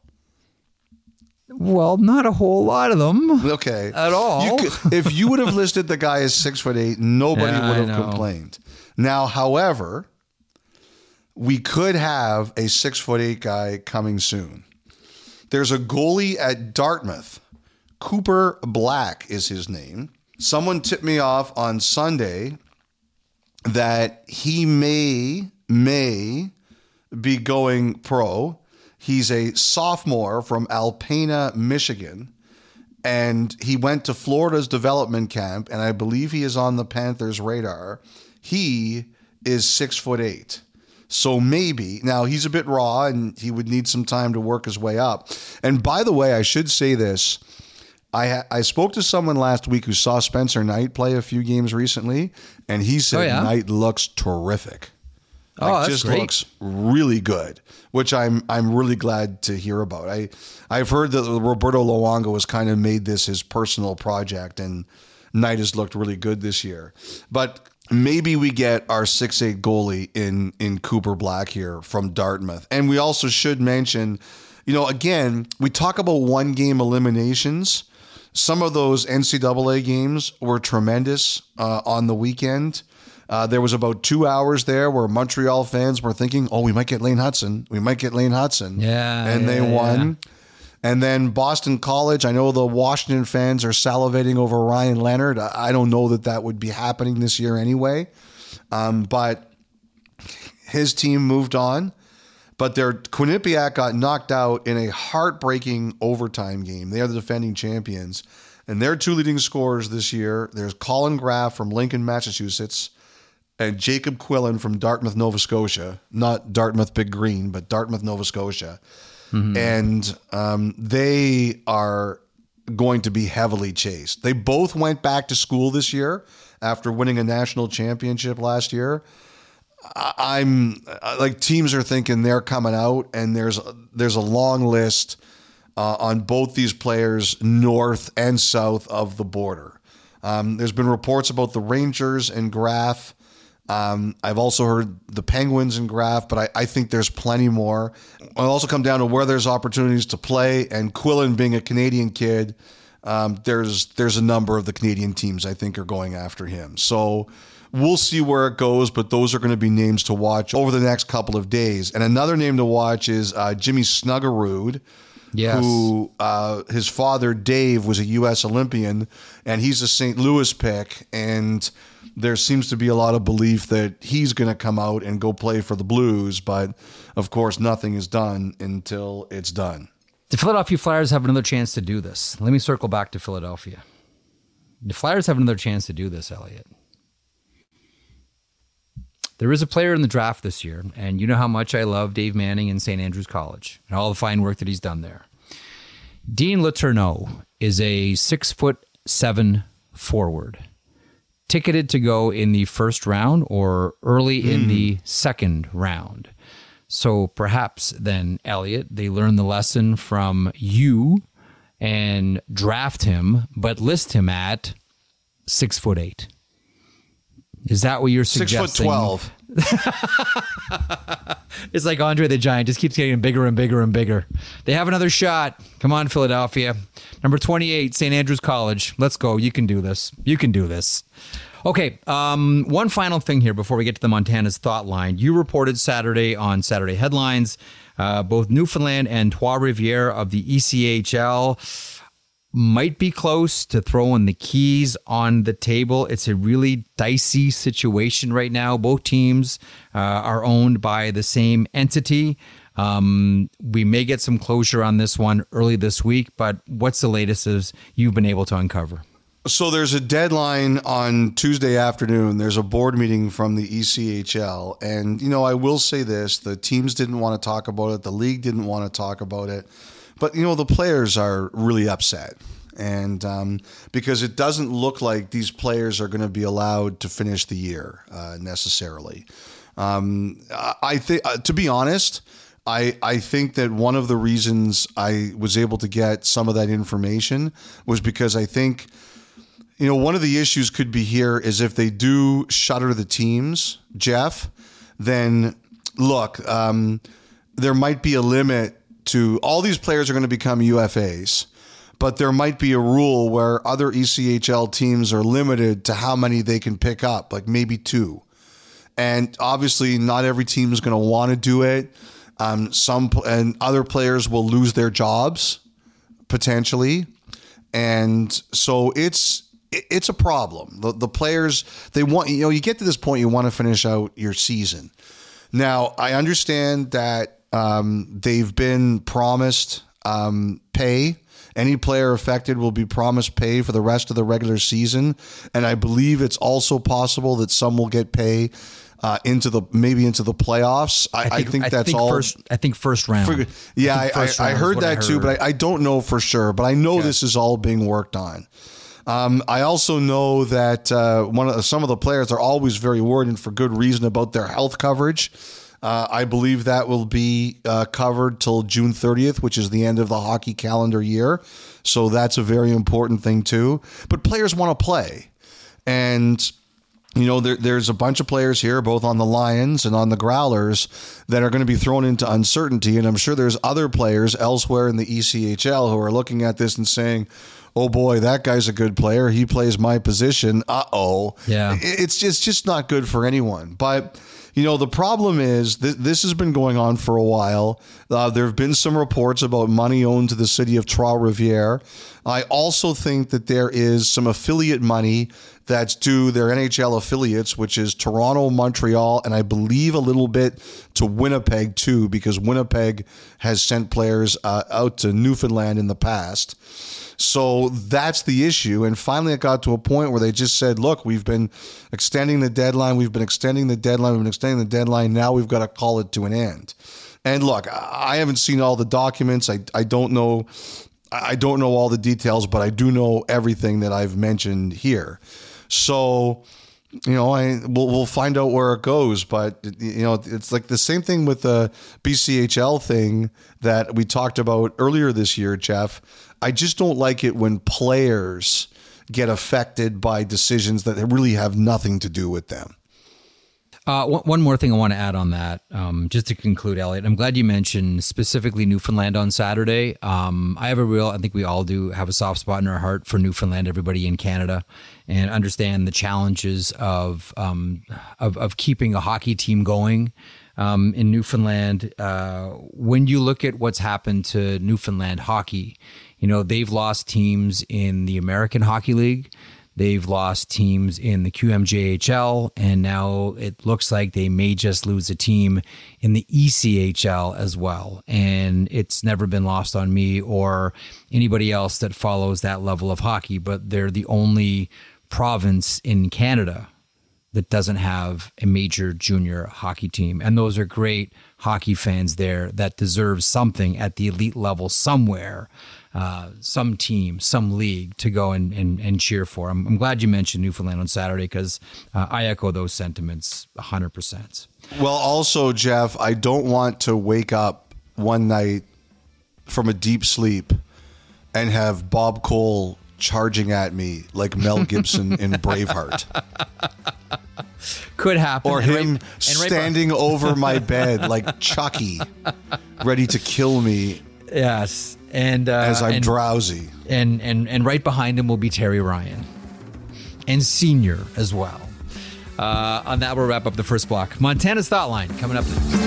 Well, not a whole lot of them. Okay. At all. If you would have listed the guy as 6'8", nobody would have complained. Now, however, we could have a 6'8" guy coming soon. There's a goalie at Dartmouth. Cooper Black is his name. Someone tipped me off on Sunday that he may be going pro. He's a sophomore from Alpena, Michigan, and he went to Florida's development camp, and I believe he is on the Panthers' radar. He is 6'8". So maybe, now he's a bit raw and he would need some time to work his way up. And by the way, I should say this. I spoke to someone last week who saw Spencer Knight play a few games recently, and he said Knight looks terrific. That's just great. Looks really good, which I'm really glad to hear about. I've heard that Roberto Luongo has kind of made this his personal project, and Knight has looked really good this year. But maybe we get our 6'8" goalie in Cooper Black here from Dartmouth. And we also should mention, again, we talk about one-game eliminations. some of those NCAA games were tremendous on the weekend. There was about 2 hours there where Montreal fans were thinking, oh, we might get Lane Hudson. We might get Lane Hudson. Yeah. And they won. And then Boston College, I know the Washington fans are salivating over Ryan Leonard. I don't know that would be happening this year anyway. But his team moved on. But their Quinnipiac got knocked out in a heartbreaking overtime game. They are the defending champions. And their 2 leading scorers this year, there's Colin Graff from Lincoln, Massachusetts, and Jacob Quillen from Dartmouth, Nova Scotia. Not Dartmouth Big Green, but Dartmouth, Nova Scotia. And they are going to be heavily chased. They both went back to school this year after winning a national championship last year. I'm like, teams are thinking they're coming out, and there's a long list on both these players north and south of the border. There's been reports about the Rangers and Graff. I've also heard the Penguins and Graff, but I think there's plenty more. It'll also come down to where there's opportunities to play, and Quillen being a Canadian kid, there's a number of the Canadian teams I think are going after him. So we'll see where it goes, but those are going to be names to watch over the next couple of days. And another name to watch is Jimmy Snuggerud, who his father, Dave, was a U.S. Olympian, and he's a St. Louis pick, and there seems to be a lot of belief that he's going to come out and go play for the Blues, but of course nothing is done until it's done. The Philadelphia Flyers have another chance to do this. Let me circle back to Philadelphia. The Flyers have another chance to do this, Elliot. There is a player in the draft this year, and you know how much I love Dave Manning in St. Andrews College and all the fine work that he's done there. Dean Letourneau is a 6'7" forward, ticketed to go in the first round or early in the second round. So perhaps then, Elliot, they learn the lesson from you and draft him, but list him at 6'8". Is that what you're suggesting? 6'12". It's like Andre the Giant, just keeps getting bigger and bigger and bigger. They have another shot. Come on, Philadelphia. Number 28, St. Andrews College. Let's go. You can do this. You can do this. Okay, one final thing here before we get to the Montana's Thought Line. You reported Saturday on Saturday Headlines, both Newfoundland and Trois-Rivières of the ECHL might be close to throwing the keys on the table. It's a really dicey situation right now. Both teams are owned by the same entity. We may get some closure on this one early this week, but what's the latest as you've been able to uncover? So there's a deadline on Tuesday afternoon. There's a board meeting from the ECHL. And, you know, I will say this, the teams didn't want to talk about it. The league didn't want to talk about it. But, you know, the players are really upset. And because it doesn't look like these players are going to be allowed to finish the year necessarily. I think, to be honest, I think that one of the reasons I was able to get some of that information was because I think, you know, one of the issues could be here is if they do shutter the teams, Jeff, then look, there might be a limit to all these players are going to become UFAs, but there might be a rule where other ECHL teams are limited to how many they can pick up, like maybe 2. And obviously not every team is going to want to do it. Some and other players will lose their jobs potentially. And so it's a problem. The players, they want, you know, you get to this point, you want to finish out your season. Now, I understand that they've been promised pay. Any player affected will be promised pay for the rest of the regular season. And I believe it's also possible that some will get pay into the playoffs. I think that's all. I think first round. I heard that too, but I don't know for sure. But I know this is all being worked on. I also know that some of the players are always very worried, and for good reason, about their health coverage. I believe that will be covered till June 30th, which is the end of the hockey calendar year. So that's a very important thing too. But players want to play. And there's a bunch of players here, both on the Lions and on the Growlers, that are going to be thrown into uncertainty. And I'm sure there's other players elsewhere in the ECHL who are looking at this and saying, oh boy, that guy's a good player. He plays my position. Uh-oh. Yeah. It's just not good for anyone. But, the problem is this has been going on for a while. There have been some reports about money owed to the city of Trois-Rivières. I also think that there is some affiliate money that's due their NHL affiliates, which is Toronto, Montreal, and I believe a little bit to Winnipeg too, because Winnipeg has sent players out to Newfoundland in the past. So that's the issue. And finally, it got to a point where they just said, look, we've been extending the deadline. Now we've got to call it to an end. And look, I haven't seen all the documents. I don't know all the details, but I do know everything that I've mentioned here. So, we'll find out where it goes. But, it's like the same thing with the BCHL thing that we talked about earlier this year, Jeff. I just don't like it when players get affected by decisions that really have nothing to do with them. One more thing I want to add on that, just to conclude, Elliot. I'm glad you mentioned specifically Newfoundland on Saturday. I think we all do have a soft spot in our heart for Newfoundland, everybody in Canada, and understand the challenges of keeping a hockey team going in Newfoundland. When you look at what's happened to Newfoundland hockey, they've lost teams in the American Hockey League. They've lost teams in the QMJHL, and now it looks like they may just lose a team in the ECHL as well. And it's never been lost on me or anybody else that follows that level of hockey, but they're the only province in Canada that doesn't have a major junior hockey team. And those are great hockey fans there that deserve something at the elite level somewhere. Some team, some league to go and cheer for. I'm glad you mentioned Newfoundland on Saturday because I echo those sentiments 100%. Well, also, Jeff, I don't want to wake up one night from a deep sleep and have Bob Cole charging at me like Mel Gibson in Braveheart. Could happen. Or him standing over my bed like Chucky, ready to kill me. Yes. And as I'm drowsy. And right behind him will be Terry Ryan. And Senior as well. On that, we'll wrap up the first block. Montana's Thought Line coming up next.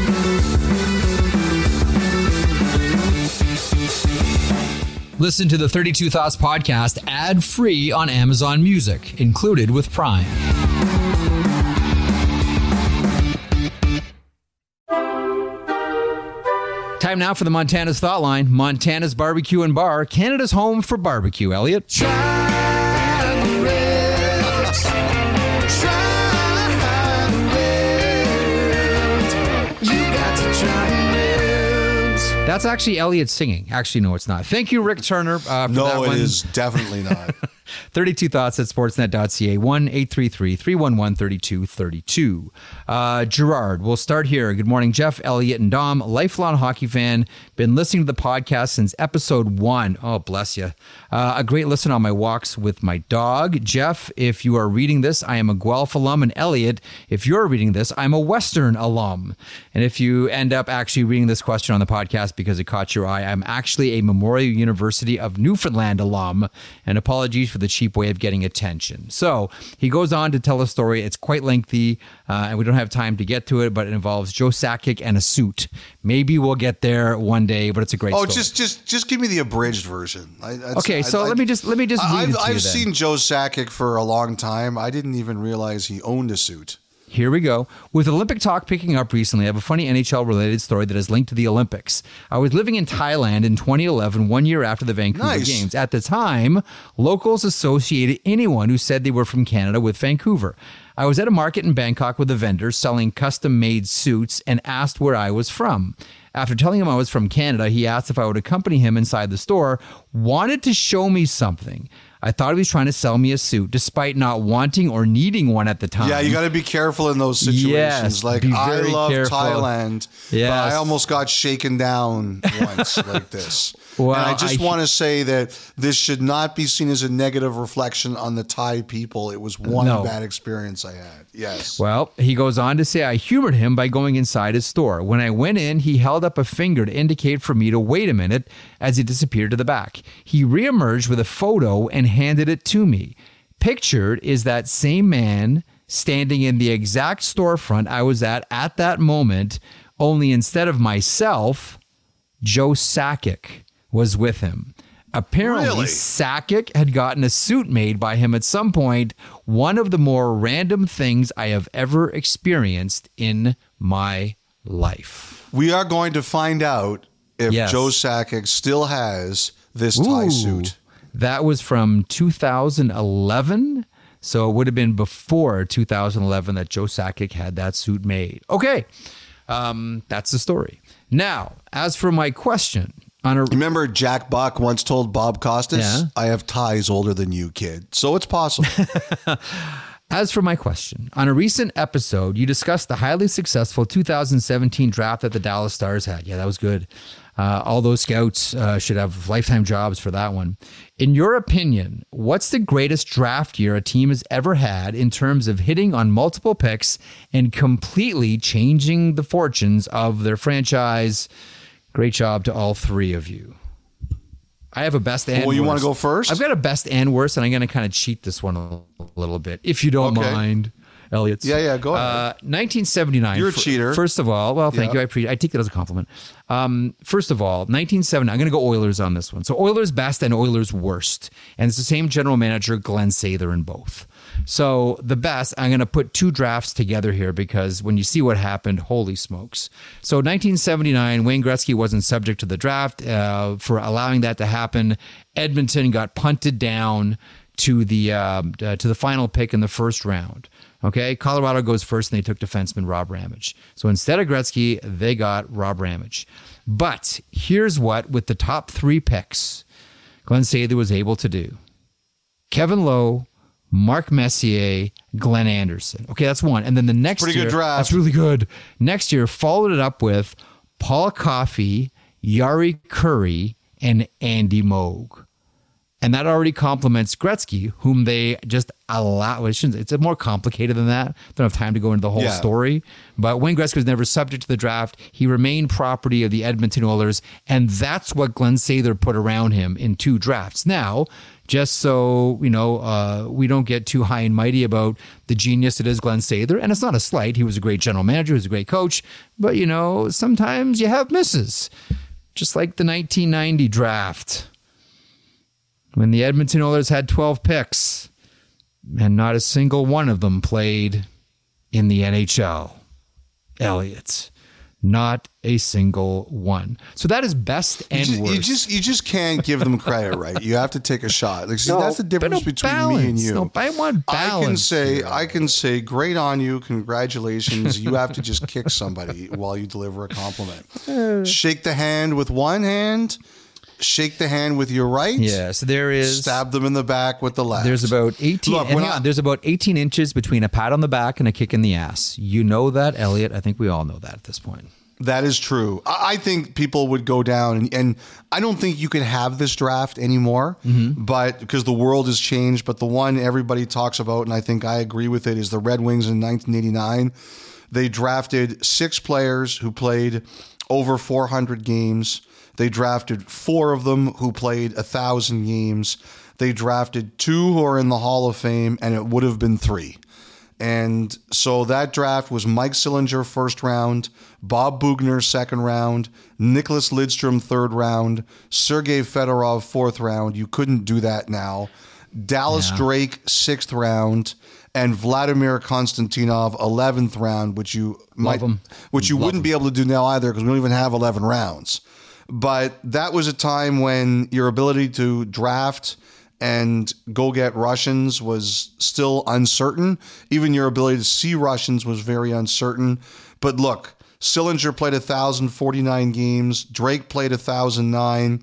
Listen to the 32 Thoughts podcast ad-free on Amazon Music, included with Prime. Time now for the Montana's Thought Line. Montana's Barbecue and Bar, Canada's home for barbecue. Elliot? Try the ribs. Try the ribs. You got to try the ribs. That's actually Elliot singing. Actually, no, it's not. Thank you, Rick Turner, for that one. No, it is definitely not. 32 Thoughts at sportsnet.ca, 1-833-311-3232. Gerard, we'll start here. Good morning, Jeff, Elliot, and Dom. Lifelong hockey fan. Been listening to the podcast since episode 1. Oh, bless you. A great listen on my walks with my dog. Jeff, if you are reading this, I am a Guelph alum. And Elliot, if you're reading this, I'm a Western alum. And if you end up actually reading this question on the podcast because it caught your eye, I'm actually a Memorial University of Newfoundland alum. And apologies for the cheap way of getting attention. So he goes on to tell a story. It's quite lengthy, and we don't have time to get to it, but it involves Joe Sakic and a suit. Maybe we'll get there one day, but it's a great story. Just give me the abridged version. Let me just read it to you. I've seen Joe Sakic for a long time. I didn't even realize he owned a suit. Here we go. With Olympic talk picking up recently, I have a funny NHL-related story that is linked to the Olympics. I was living in Thailand in 2011, 1 year after the Vancouver Games. At the time, locals associated anyone who said they were from Canada with Vancouver. I was at a market in Bangkok with a vendor selling custom-made suits and asked where I was from. After telling him I was from Canada, he asked if I would accompany him inside the store, wanted to show me something. I thought he was trying to sell me a suit, despite not wanting or needing one at the time. Yeah, you got to be careful in those situations. Yes, like, be I very love careful. Thailand, but Yes. I almost got shaken down once like this. Well, and I just want to say that this should not be seen as a negative reflection on the Thai people. It was one No. bad experience I had. Yes. Well, he goes on to say, I humored him by going inside his store. When I went in, he held up a finger to indicate for me to wait a minute as he disappeared to the back. He reemerged with a photo and handed it to me. Pictured is that same man standing in the exact storefront I was at that moment, only instead of myself, Joe Sakic was with him. Apparently, Really? Sakic had gotten a suit made by him at some point, one of the more random things I have ever experienced in my life. We are going to find out if Yes. Joe Sakic still has this Thai Ooh, suit. That was from 2011. So it would have been before 2011 that Joe Sakic had that suit made. Okay. That's the story. Now, as for my question on a Remember, Jack Buck once told Bob Costas, Yeah. I have ties older than you, kid. So it's possible. As for my question, on a recent episode, you discussed the highly successful 2017 draft that the Dallas Stars had. Yeah, that was good. All those scouts should have lifetime jobs for that one. In your opinion, what's the greatest draft year a team has ever had in terms of hitting on multiple picks and completely changing the fortunes of their franchise? Great job to all three of you. I have a best and Well, you worst. wanna go first? I've got a best and worst, and I'm going to kind of cheat this one a little bit, if you don't Okay. mind, Elliot. Yeah, go ahead. 1979. You're a cheater. First of all, well, thank Yeah. you. I take that as a compliment. First of all, 1970. I'm going to go Oilers on this one. So Oilers best and Oilers worst, and it's the same general manager, Glenn Sather, in both. So the best, I'm going to put two drafts together here because when you see what happened, holy smokes. So 1979, Wayne Gretzky wasn't subject to the draft for allowing that to happen. Edmonton got punted down to the final pick in the first round. Okay, Colorado goes first, and they took defenseman Rob Ramage. So instead of Gretzky, they got Rob Ramage. But here's what, with the top three picks, Glenn Sather was able to do: Kevin Lowe, Mark Messier, Glenn Anderson. Okay, that's one. And then the next Pretty year, good draft. that's really good. Next year, followed it up with Paul Coffey, Yari Curry, and Andy Moog. And that already complements Gretzky, whom they just allow. It's more complicated than that. Don't have time to go into the whole Yeah. story. But Wayne Gretzky was never subject to the draft. He remained property of the Edmonton Oilers, and that's what Glenn Sather put around him in two drafts. Now, just so we don't get too high and mighty about the genius that is Glenn Sather, and it's not a slight. He was a great general manager. He was a great coach. But, sometimes you have misses. Just like the 1990 draft, when the Edmonton Oilers had 12 picks and not a single one of them played in the NHL. Elliot, not a single one. So that is best and worst. You just can't give them credit, right? You have to take a shot. Like, see, that's the difference between me and you. No, I want balance. I can say, great on you, congratulations. You have to just kick somebody while you deliver a compliment. Shake the hand with one hand. Shake the hand with your right. Yeah, so there is. Stab them in the back with the left. There's about 18. Look, and hang on, there's about 18 inches between a pat on the back and a kick in the ass. You know that, Elliot. I think we all know that at this point. That is true. I think people would go down, and I don't think you could have this draft anymore, but because the world has changed. But the one everybody talks about, and I think I agree with it, is the Red Wings in 1989. They drafted 6 players who played over 400 games. They drafted 4 of them who played 1,000 games. They drafted 2 who are in the Hall of Fame, and it would have been 3. And so that draft was Mike Sillinger, first round, Bob Bugner, second round, Nicholas Lidstrom, third round, Sergei Fedorov, fourth round. You couldn't do that now. Dallas Drake, sixth round, and Vladimir Konstantinov, 11th round, which you wouldn't be able to do now either because we don't even have 11 rounds. But that was a time when your ability to draft and go get Russians was still uncertain. Even your ability to see Russians was very uncertain. But look, Sillinger played 1,049 games. Drake played 1,009.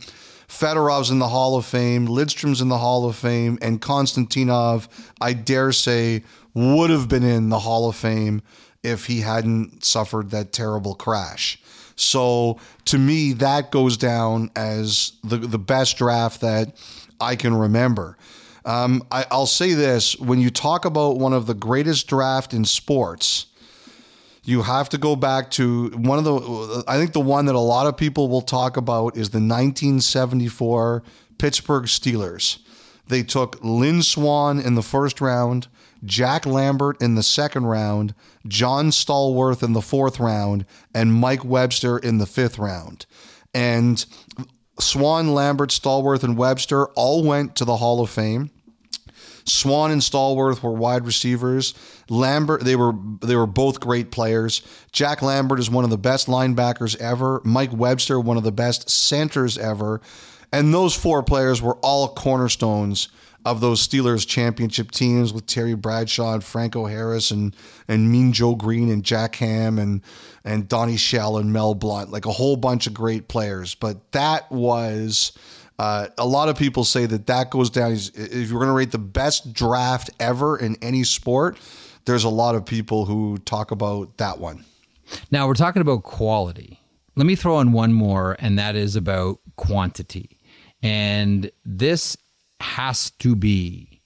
Fedorov's in the Hall of Fame, Lidstrom's in the Hall of Fame, and Konstantinov, I dare say, would have been in the Hall of Fame if he hadn't suffered that terrible crash. So to me, that goes down as the best draft that I can remember. I'll say this, when you talk about one of the greatest draft in sports, you have to go back to I think the one that a lot of people will talk about is the 1974 Pittsburgh Steelers. They took Lynn Swann in the first round, Jack Lambert in the second round, John Stallworth in the fourth round, and Mike Webster in the fifth round. And Swann, Lambert, Stallworth, and Webster all went to the Hall of Fame. Swann and Stallworth were wide receivers. Lambert, they were both great players. Jack Lambert is one of the best linebackers ever. Mike Webster, one of the best centers ever. And those four players were all cornerstones of those Steelers championship teams with Terry Bradshaw and Franco Harris and Mean Joe Green and Jack Ham and Donnie Shell and Mel Blount, like a whole bunch of great players. But that was... a lot of people say that goes down. If you're going to rate the best draft ever in any sport, there's a lot of people who talk about that one. Now we're talking about quality. Let me throw in one more, and that is about quantity. And this has to be,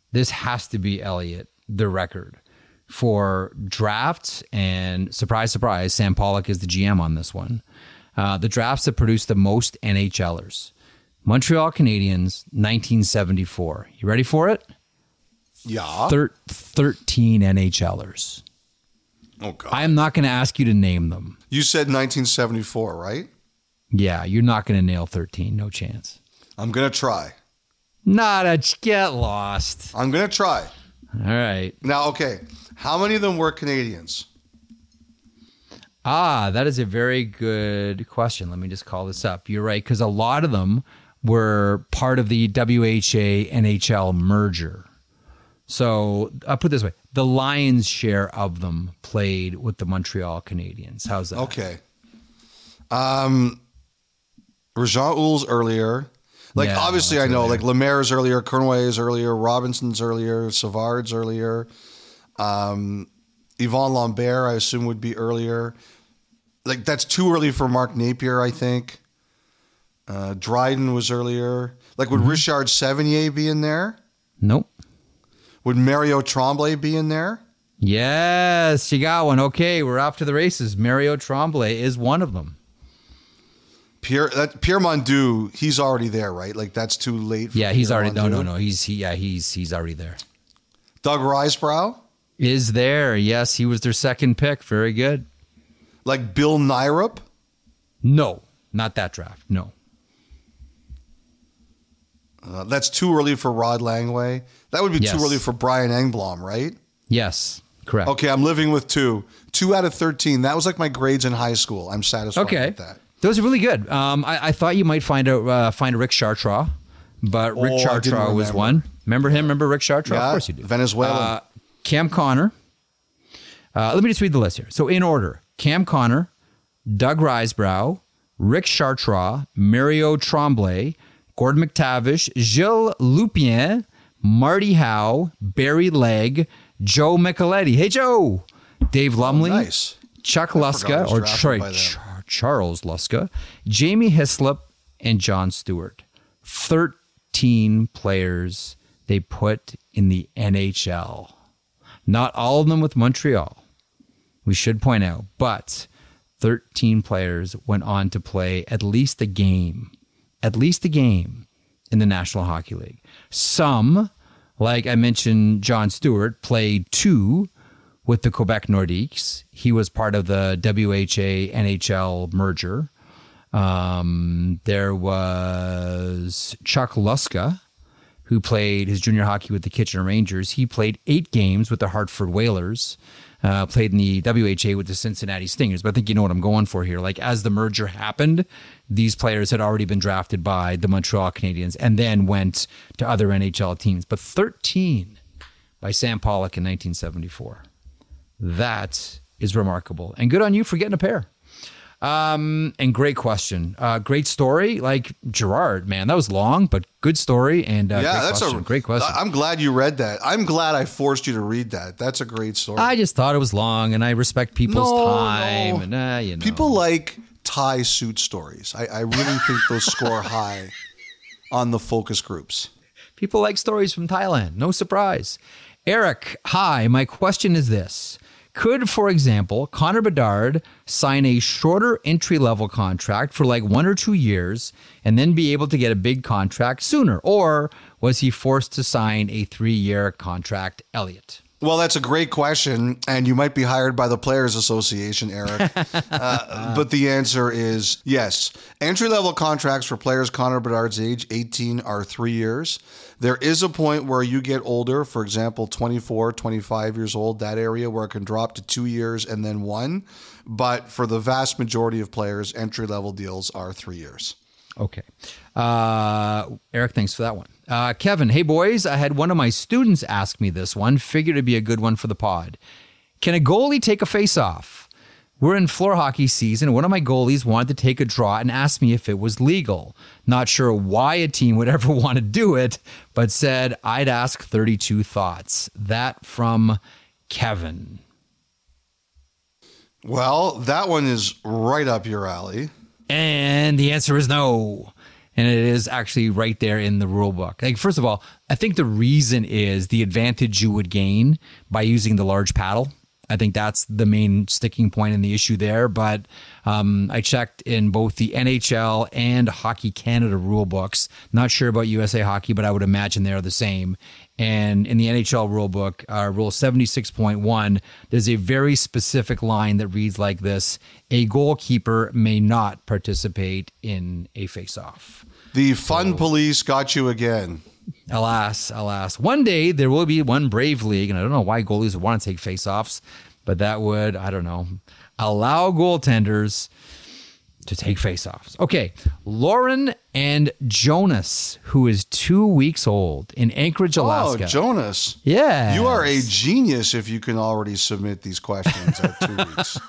Elliot, the record for drafts. And surprise, surprise, Sam Pollock is the GM on this one. The drafts that produce the most NHLers. Montreal Canadiens, 1974. You ready for it? Yeah. 13 NHLers. Oh, God. I am not going to ask you to name them. You said 1974, right? Yeah, you're not going to nail 13. No chance. I'm going to try. Get lost. I'm going to try. All right. Now, okay. How many of them were Canadians? That is a very good question. Let me just call this up. You're right, because a lot of them were part of the WHA NHL merger. So I'll put it this way. The lion's share of them played with the Montreal Canadiens. How's that? Okay. Rajan Uhl's earlier. Like, Yeah, obviously, I that's know, earlier. like Lemaire's earlier, Kernway's earlier, Robinson's earlier, Savard's earlier. Yvon Lambert, I assume, would be earlier. Like, that's too early for Mark Napier, I think. Dryden was earlier. Like, would Richard Sevigny be in there? Nope. Would Mario Tremblay be in there? Yes, you got one. Okay, we're off to the races. Mario Tremblay is one of them. Pierre Mondu, he's already there, right? Like, that's too late for Yeah, he's Pierre already Mondu. no. He's already there. Doug Risebrough? Is there? Yes, he was their second pick. Very good. Like Bill Nyrup? No, not that draft. No. That's too early for Rod Langway. That would be Yes. too early for Brian Engblom, right? Yes, correct. Okay, I'm living with 2. 2 out of 13. That was like my grades in high school. I'm satisfied Okay. with that. Those are really good. I thought you might find a Rick Chartraw, but Rick Oh, I didn't Chartraw was remember. one. Remember him? Remember Rick Chartraw? Yeah, Of course you do. Venezuelan. Cam Connor. Let me just read the list here. So in order, Cam Connor, Doug Risebrough, Rick Chartraw, Mario Tremblay, Gordon McTavish, Gilles Lupien, Marty Howe, Barry Legg, Joe Micheletti. Hey, Joe. Dave Lumley. Nice. Chuck I forgot Luska, I was or drafted sorry, by them. Charles Luska, Jamie Hislop, and John Stewart. 13 players they put in the NHL. Not all of them with Montreal, we should point out, but 13 players went on to play at least a game in the National Hockey League. Some, like I mentioned, John Stewart, played 2 with the Quebec Nordiques. He was part of the WHA NHL merger. There was Chuck Luska, who played his junior hockey with the Kitchener Rangers. He played 8 games with the Hartford Whalers, played in the WHA with the Cincinnati Stingers. But I think you know what I'm going for here. Like, as the merger happened, these players had already been drafted by the Montreal Canadiens and then went to other NHL teams. But 13 by Sam Pollock in 1974. That is remarkable. And good on you for getting a pair. And great question. Great story. Like Gerard, man, that was long, but good story. And great question. I'm glad you read that. I'm glad I forced you to read that. That's a great story. I just thought it was long, and I respect people's time. No. And people like Thai suit stories. I really think those score high on the focus groups. People like stories from Thailand. No surprise. Eric, hi. My question is this. Could, for example, Connor Bedard sign a shorter entry-level contract for like 1 or 2 years and then be able to get a big contract sooner? Or was he forced to sign a 3-year contract, Elliot? Well, that's a great question, and you might be hired by the Players Association, Eric. But the answer is yes. Entry-level contracts for players Connor Bedard's age, 18, are 3 years. There is a point where you get older, for example, 24, 25 years old, that area where it can drop to 2 years and then 1. But for the vast majority of players, entry-level deals are 3 years. Okay. Eric, thanks for that one. Kevin, hey boys, I had one of my students ask me this one. Figured it'd be a good one for the pod. Can a goalie take a face-off? We're in floor hockey season. One of my goalies wanted to take a draw and asked me if it was legal. Not sure why a team would ever want to do it, but said I'd ask 32 thoughts. That from Kevin. Well, that one is right up your alley. And the answer is no. And it is actually right there in the rule book. Like, first of all, I think the reason is the advantage you would gain by using the large paddle. I think that's the main sticking point in the issue there. But I checked in both the NHL and Hockey Canada rule books. Not sure about USA Hockey, but I would imagine they're the same. And in the NHL rule book, rule 76.1, there's a very specific line that reads like this: a goalkeeper may not participate in a face-off. The fun police got you again. Alas, alas. One day there will be one brave league, and I don't know why goalies would want to take face-offs, but that would, I don't know, allow goaltenders to take face-offs. Okay, Lauren and Jonas, who is 2 weeks old in Anchorage, Alaska. Oh, Jonas. Yeah. You are a genius if you can already submit these questions at 2 weeks.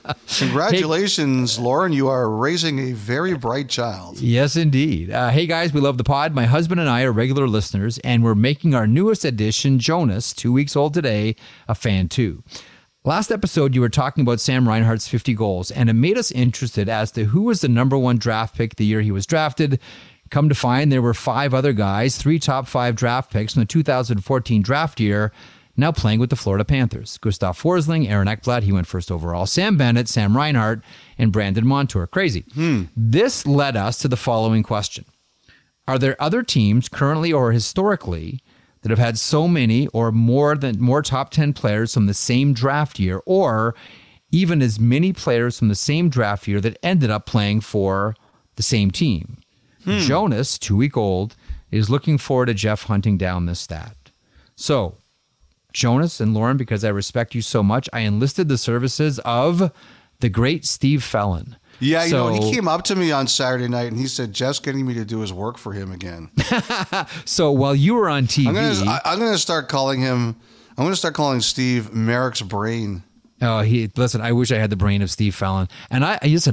Congratulations, Lauren. You are raising a very bright child. Yes, indeed. Hey, guys, we love the pod. My husband and I are regular listeners, and we're making our newest addition, Jonas, 2 weeks old today, a fan too. Last episode, you were talking about Sam Reinhart's 50 goals, and it made us interested as to who was the number 1 draft pick the year he was drafted. Come to find, there were 5 other guys, 3 top 5 draft picks from the 2014 draft year, now playing with the Florida Panthers. Gustav Forsling, Aaron Ekblad, he went first overall, Sam Bennett, Sam Reinhart, and Brandon Montour. Crazy. This led us to the following question. Are there other teams currently or historically that have had so many or more top 10 players from the same draft year, or even as many players from the same draft year that ended up playing for the same team? Jonas, 2 week old, is looking forward to Jeff hunting down this stat. So, Jonas and Lauren, because I respect you so much, I enlisted the services of the great Steve Fallon. Yeah, he came up to me on Saturday night and he said, Jeff's getting me to do his work for him again. So while you were on TV... I'm going to start calling Steve Merrick's brain. Oh, listen, I wish I had the brain of Steve Fallon. And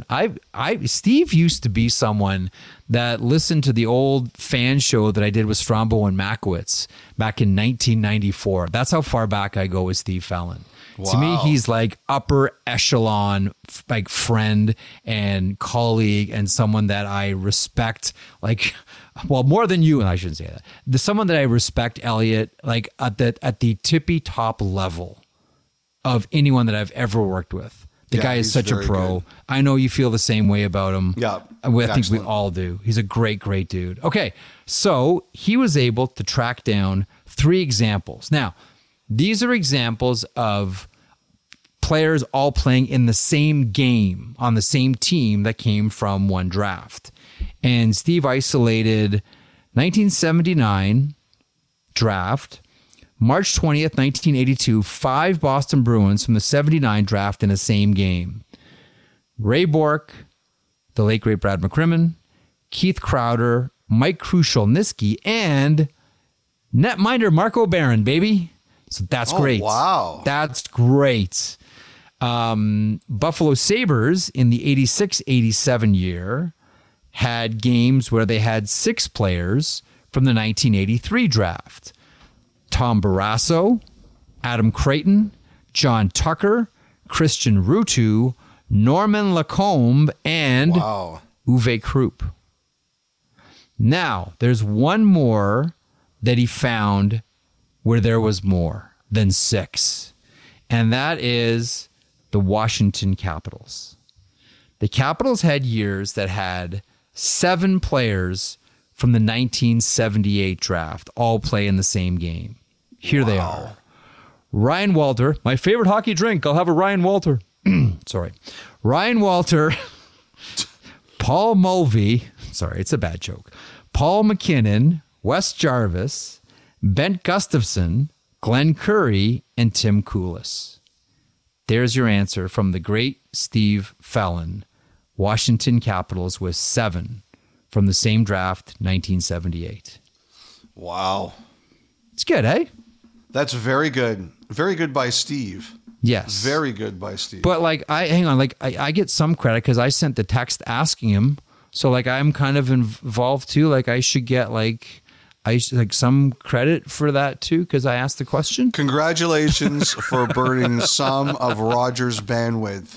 Steve used to be someone that listened to the old fan show that I did with Strombo and Makowitz back in 1994. That's how far back I go with Steve Fallon. Wow. To me, he's like upper echelon, like friend and colleague, and someone that I respect, like, well, more than you, and I shouldn't say that. Someone that I respect, Elliot, like at the tippy top level of anyone that I've ever worked with. The guy is such a pro. Good. I know you feel the same way about him. Yeah, I think we all do. He's a great, great dude. Okay, so he was able to track down 3 examples. Now, these are examples of players all playing in the same game on the same team that came from one draft. And Steve isolated 1979 draft, March 20th, 1982, 5 Boston Bruins from the 79 draft in the same game. Ray Bourque, the late great Brad McCrimmon, Keith Crowder, Mike Krushelnyski, and netminder Marco Barron, baby. So that's great. Wow. That's great. Buffalo Sabres in the 86-87 year had games where they had 6 players from the 1983 draft. Tom Barrasso, Adam Creighton, John Tucker, Christian Ruutu, Norman Lacombe, and Uwe Krupp. Now, there's one more that he found where there was more than 6, and that is the Washington Capitals. The Capitals had years that had 7 players from the 1978 draft all play in the same game. Here they are. Ryan Walter, my favorite hockey drink. I'll have a Ryan Walter. Sorry. Ryan Walter, Paul Mulvey. Sorry, it's a bad joke. Paul McKinnon, Wes Jarvis, Bent Gustafson, Glenn Curry, and Tim Koulis. There's your answer from the great Steve Fallon. Washington Capitals with 7 from the same draft, 1978. Wow. It's good, eh? That's very good. Very good by Steve. Yes. Very good by Steve. But I get some credit because I sent the text asking him. So like I'm kind of involved too. Like I should get some credit for that too because I asked the question. Congratulations for burning some of Roger's bandwidth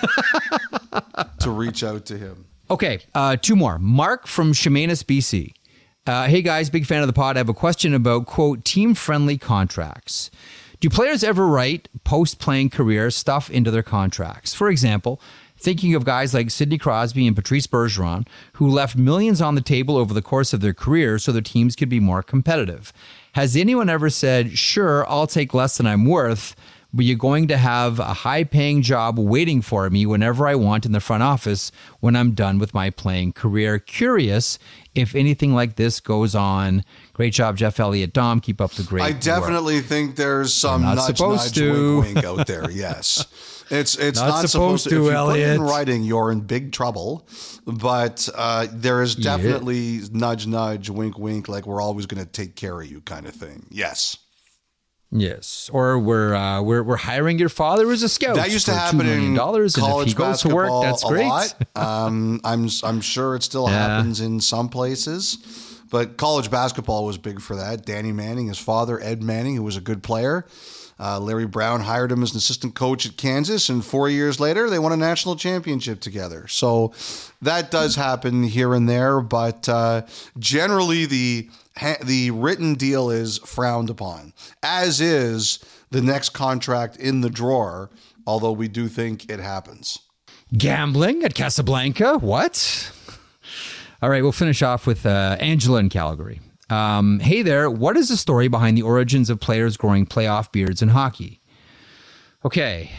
to reach out to him. Okay, 2 more. Mark from Chemainus, BC. Hey guys, big fan of the pod. I have a question about, quote, team-friendly contracts. Do players ever write post-playing career stuff into their contracts? For example, thinking of guys like Sidney Crosby and Patrice Bergeron, who left millions on the table over the course of their career so their teams could be more competitive. Has anyone ever said, sure, I'll take less than I'm worth, but you're going to have a high-paying job waiting for me whenever I want in the front office when I'm done with my playing career? Curious if anything like this goes on. Great job, Jeff Elliott. Dom, keep up the great I definitely work. think there's some nudge, wink out there. Yes. It's not supposed to. If you put it in writing, you're in big trouble. But there is definitely nudge, wink, wink, like we're always going to take care of you kind of thing. Yes. Yes, or we're hiring your father as a scout. That used to happen in college and if he goes to work, that's great. Lot. I'm sure it still happens in some places, but college basketball was big for that. Danny Manning, his father, Ed Manning, who was a good player. Larry Brown hired him as an assistant coach at Kansas, and 4 years later, they won a national championship together. So that does happen here and there, but generally the written deal is frowned upon, as is the next contract in the drawer, although we do think it happens. Gambling at Casablanca? What? All right, we'll finish off with Angela in Calgary. Hey there, what is the story behind the origins of players growing playoff beards in hockey? Okay,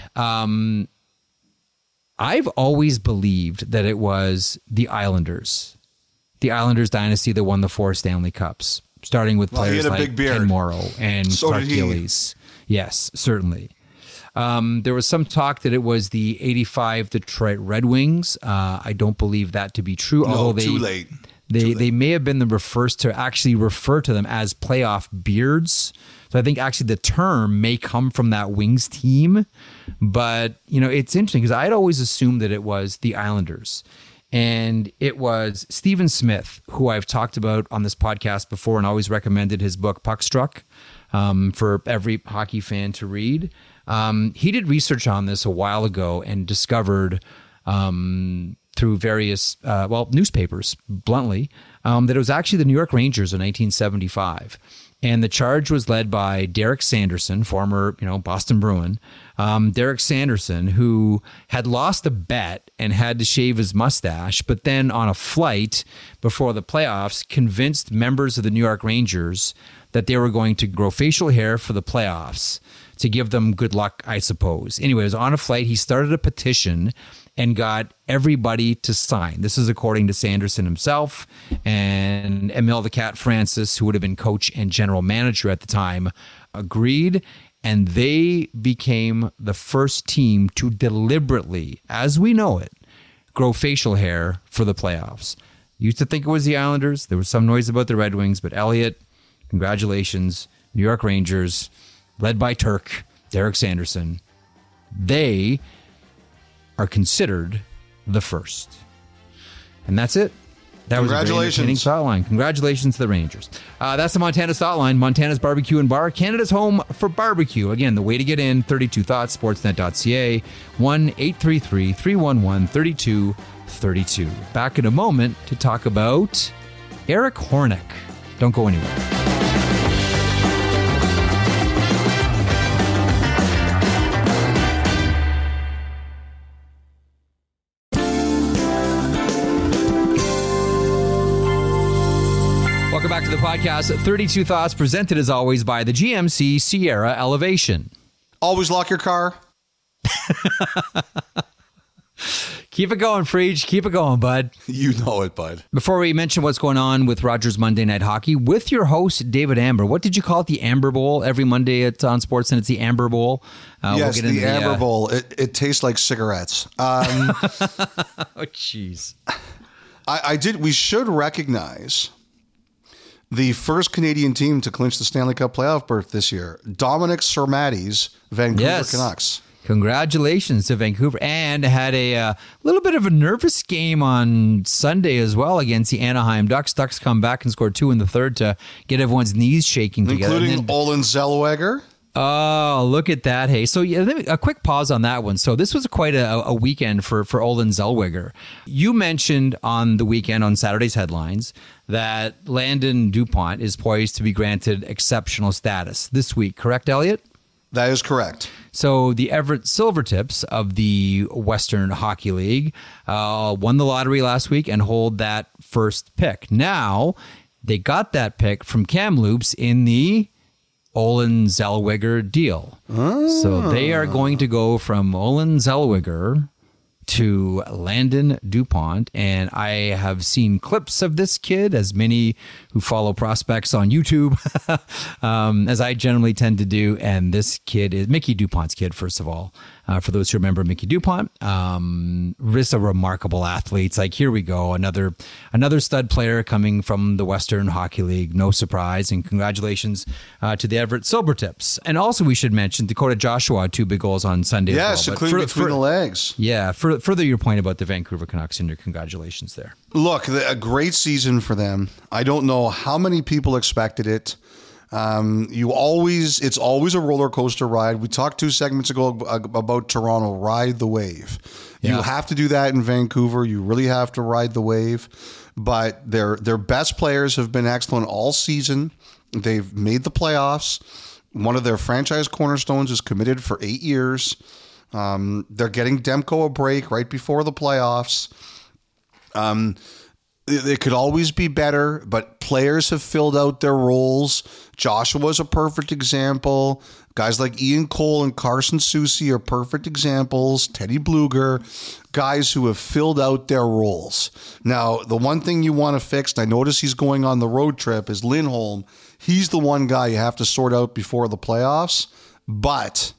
I've always believed that it was the Islanders. The Islanders dynasty that won the 4 Stanley Cups, starting with players like Ken Morrow and Clark Gillies. Yes, certainly. There was some talk that it was the 85 Detroit Red Wings. I don't believe that to be true. No, too late. They may have been the first to actually refer to them as playoff beards. So I think actually the term may come from that Wings team. But, it's interesting because I had always assumed that it was the Islanders. And it was Stephen Smith, who I've talked about on this podcast before and always recommended his book, Puckstruck, for every hockey fan to read. He did research on this a while ago and discovered through various, newspapers, bluntly, that it was actually the New York Rangers in 1975. And the charge was led by Derek Sanderson, former, Boston Bruin. Derek Sanderson, who had lost a bet and had to shave his mustache, but then on a flight before the playoffs convinced members of the New York Rangers that they were going to grow facial hair for the playoffs to give them good luck, I suppose. Anyways, on a flight, he started a petition and got everybody to sign. This is according to Sanderson himself, and Emil the Cat Francis, who would have been coach and general manager at the time, agreed, and they became the first team to deliberately, as we know it, grow facial hair for the playoffs. Used to think it was the Islanders. There was some noise about the Red Wings, but Elliot, congratulations, New York Rangers, led by Turk, Derek Sanderson, they are considered the first. And that's it. That was a very entertaining thought line. Congratulations to the Rangers. That's the Montana's Thought Line. Montana's Barbecue and Bar, Canada's home for barbecue. Again, the way to get in, 32 Thoughts, sportsnet.ca, 1-833-311-3232. Back in a moment to talk about Eric Hornick. Don't go anywhere. Welcome back to the podcast. 32 Thoughts, presented as always by the GMC Sierra Elevation. Always lock your car. Keep it going, Freach. Keep it going, bud. You know it, bud. Before we mention what's going on with Rogers Monday Night Hockey, with your host, David Amber. What did you call it? The Amber Bowl? Every Monday it's on Sports and it's the Amber Bowl. Yes, the Amber Bowl. It tastes like cigarettes. Oh, jeez. We should recognize the first Canadian team to clinch the Stanley Cup playoff berth this year, Dominic Sermatti's Vancouver Canucks. Congratulations to Vancouver. And had a little bit of a nervous game on Sunday as well against the Anaheim Ducks. Ducks come back and score 2 in the third to get everyone's knees shaking together. Including Olin Zellweger. Oh, look at that. Hey, so yeah, a quick pause on that one. So this was quite a weekend for Olin Zellweger. You mentioned on the weekend on Saturday's headlines that Landon DuPont is poised to be granted exceptional status this week. Correct, Elliot? That is correct. So the Everett Silvertips of the Western Hockey League won the lottery last week and hold that first pick. Now, they got that pick from Kamloops in the Olin Zellweger deal. So they are going to go from Olin Zellweger to Landon DuPont, and I have seen clips of this kid, as many who follow prospects on YouTube, as I generally tend to do, and this kid is Mickey DuPont's kid, first of all. For those who remember Mickey DuPont, just a remarkable athlete. It's like, here we go, another stud player coming from the Western Hockey League. No surprise, and congratulations to the Everett Silvertips. And also, we should mention Dakota Joshua had 2 big goals on Sunday. Yes, including between the legs. Yeah, further your point about the Vancouver Canucks and your congratulations there. Look, a great season for them. I don't know how many people expected it. It's always a roller coaster ride. We talked 2 segments ago about Toronto, ride the wave. Yeah. You have to do that in Vancouver. You really have to ride the wave. But their best players have been excellent all season. They've made the playoffs. One of their franchise cornerstones is committed for 8 years. They're getting Demko a break right before the playoffs. It could always be better, but players have filled out their roles. Joshua's a perfect example. Guys like Ian Cole and Carson Soucy are perfect examples. Teddy Bluger, guys who have filled out their roles. Now, the one thing you want to fix, and I notice he's going on the road trip, is Lindholm. He's the one guy you have to sort out before the playoffs. But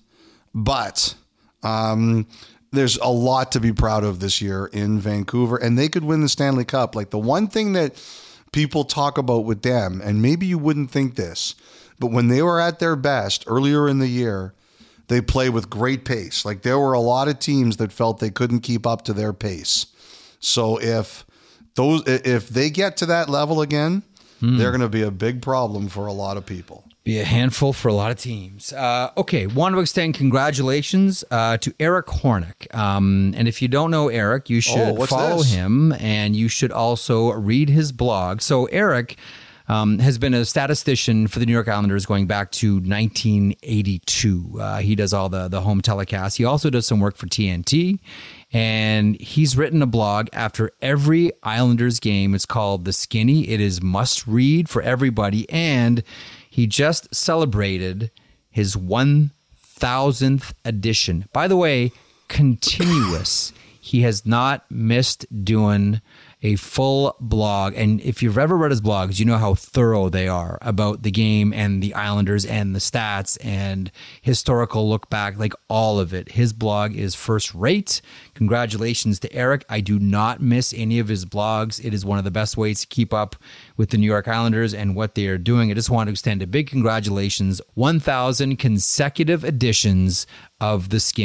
there's a lot to be proud of this year in Vancouver, and they could win the Stanley Cup. Like, the one thing that people talk about with them, and maybe you wouldn't think this, but when they were at their best earlier in the year, they play with great pace. Like, there were a lot of teams that felt they couldn't keep up to their pace. So if they get to that level again, they're going to be a big problem for a lot of people. Be a handful for a lot of teams. Okay, want to extend congratulations to Eric Hornick. And if you don't know Eric, you should follow him, and you should also read his blog. So Eric has been a statistician for the New York Islanders going back to 1982. He does all the home telecasts. He also does some work for TNT, and he's written a blog after every Islanders game. It's called The Skinny. It is must read for everybody, and he just celebrated his 1,000th edition. By the way, continuous. He has not missed doing a full blog. And if you've ever read his blogs, you know how thorough they are about the game and the Islanders and the stats and historical look back, like all of it. His blog is first rate. Congratulations to Eric. I do not miss any of his blogs. It is one of the best ways to keep up with the New York Islanders and what they are doing. I just want to extend a big congratulations. 1,000 consecutive editions of The Skinny.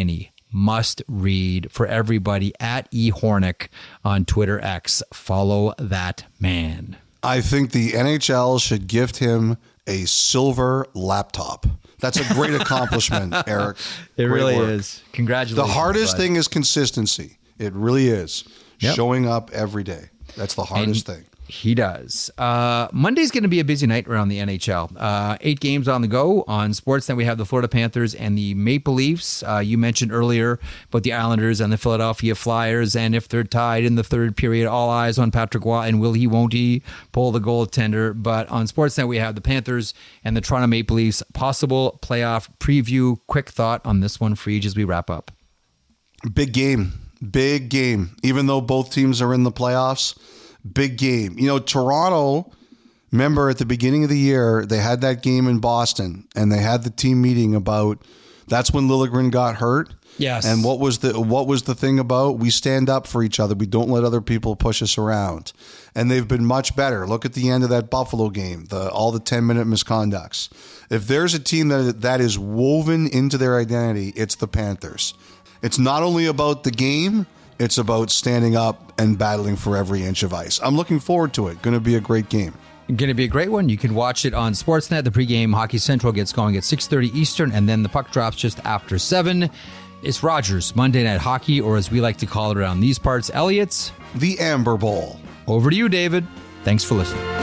must read for everybody at eHornick on Twitter X. Follow that man. I think the NHL should gift him a silver laptop. That's a great accomplishment, Eric. It Great really work. is. Congratulations. The hardest bud. thing is consistency. It really is. Yep. Showing up every day. That's the hardest thing. He does. Monday's going to be a busy night around the NHL. 8 games on the go. On Sportsnet, we have the Florida Panthers and the Maple Leafs. You mentioned earlier about the Islanders and the Philadelphia Flyers. And if they're tied in the third period, all eyes on Patrick Roy and will he, won't he pull the goaltender. But on Sportsnet, we have the Panthers and the Toronto Maple Leafs. Possible playoff preview. Quick thought on this one for you as we wrap up. Big game. Big game. Even though both teams are in the playoffs, big game. You know, Toronto, remember at the beginning of the year, they had that game in Boston and they had the team meeting about that's when Liljegren got hurt. Yes. And what was the thing about? We stand up for each other. We don't let other people push us around. And they've been much better. Look at the end of that Buffalo game, all the 10-minute misconducts. If there's a team that is woven into their identity, it's the Panthers. It's not only about the game, it's about standing up and battling for every inch of ice. I'm looking forward to it. Going to be a great game. Going to be a great one. You can watch it on Sportsnet. The pregame Hockey Central gets going at 6:30 Eastern, and then the puck drops just after 7. It's Rogers Monday Night Hockey, or as we like to call it around these parts, Elliot's The Amber Bowl. Over to you, David. Thanks for listening.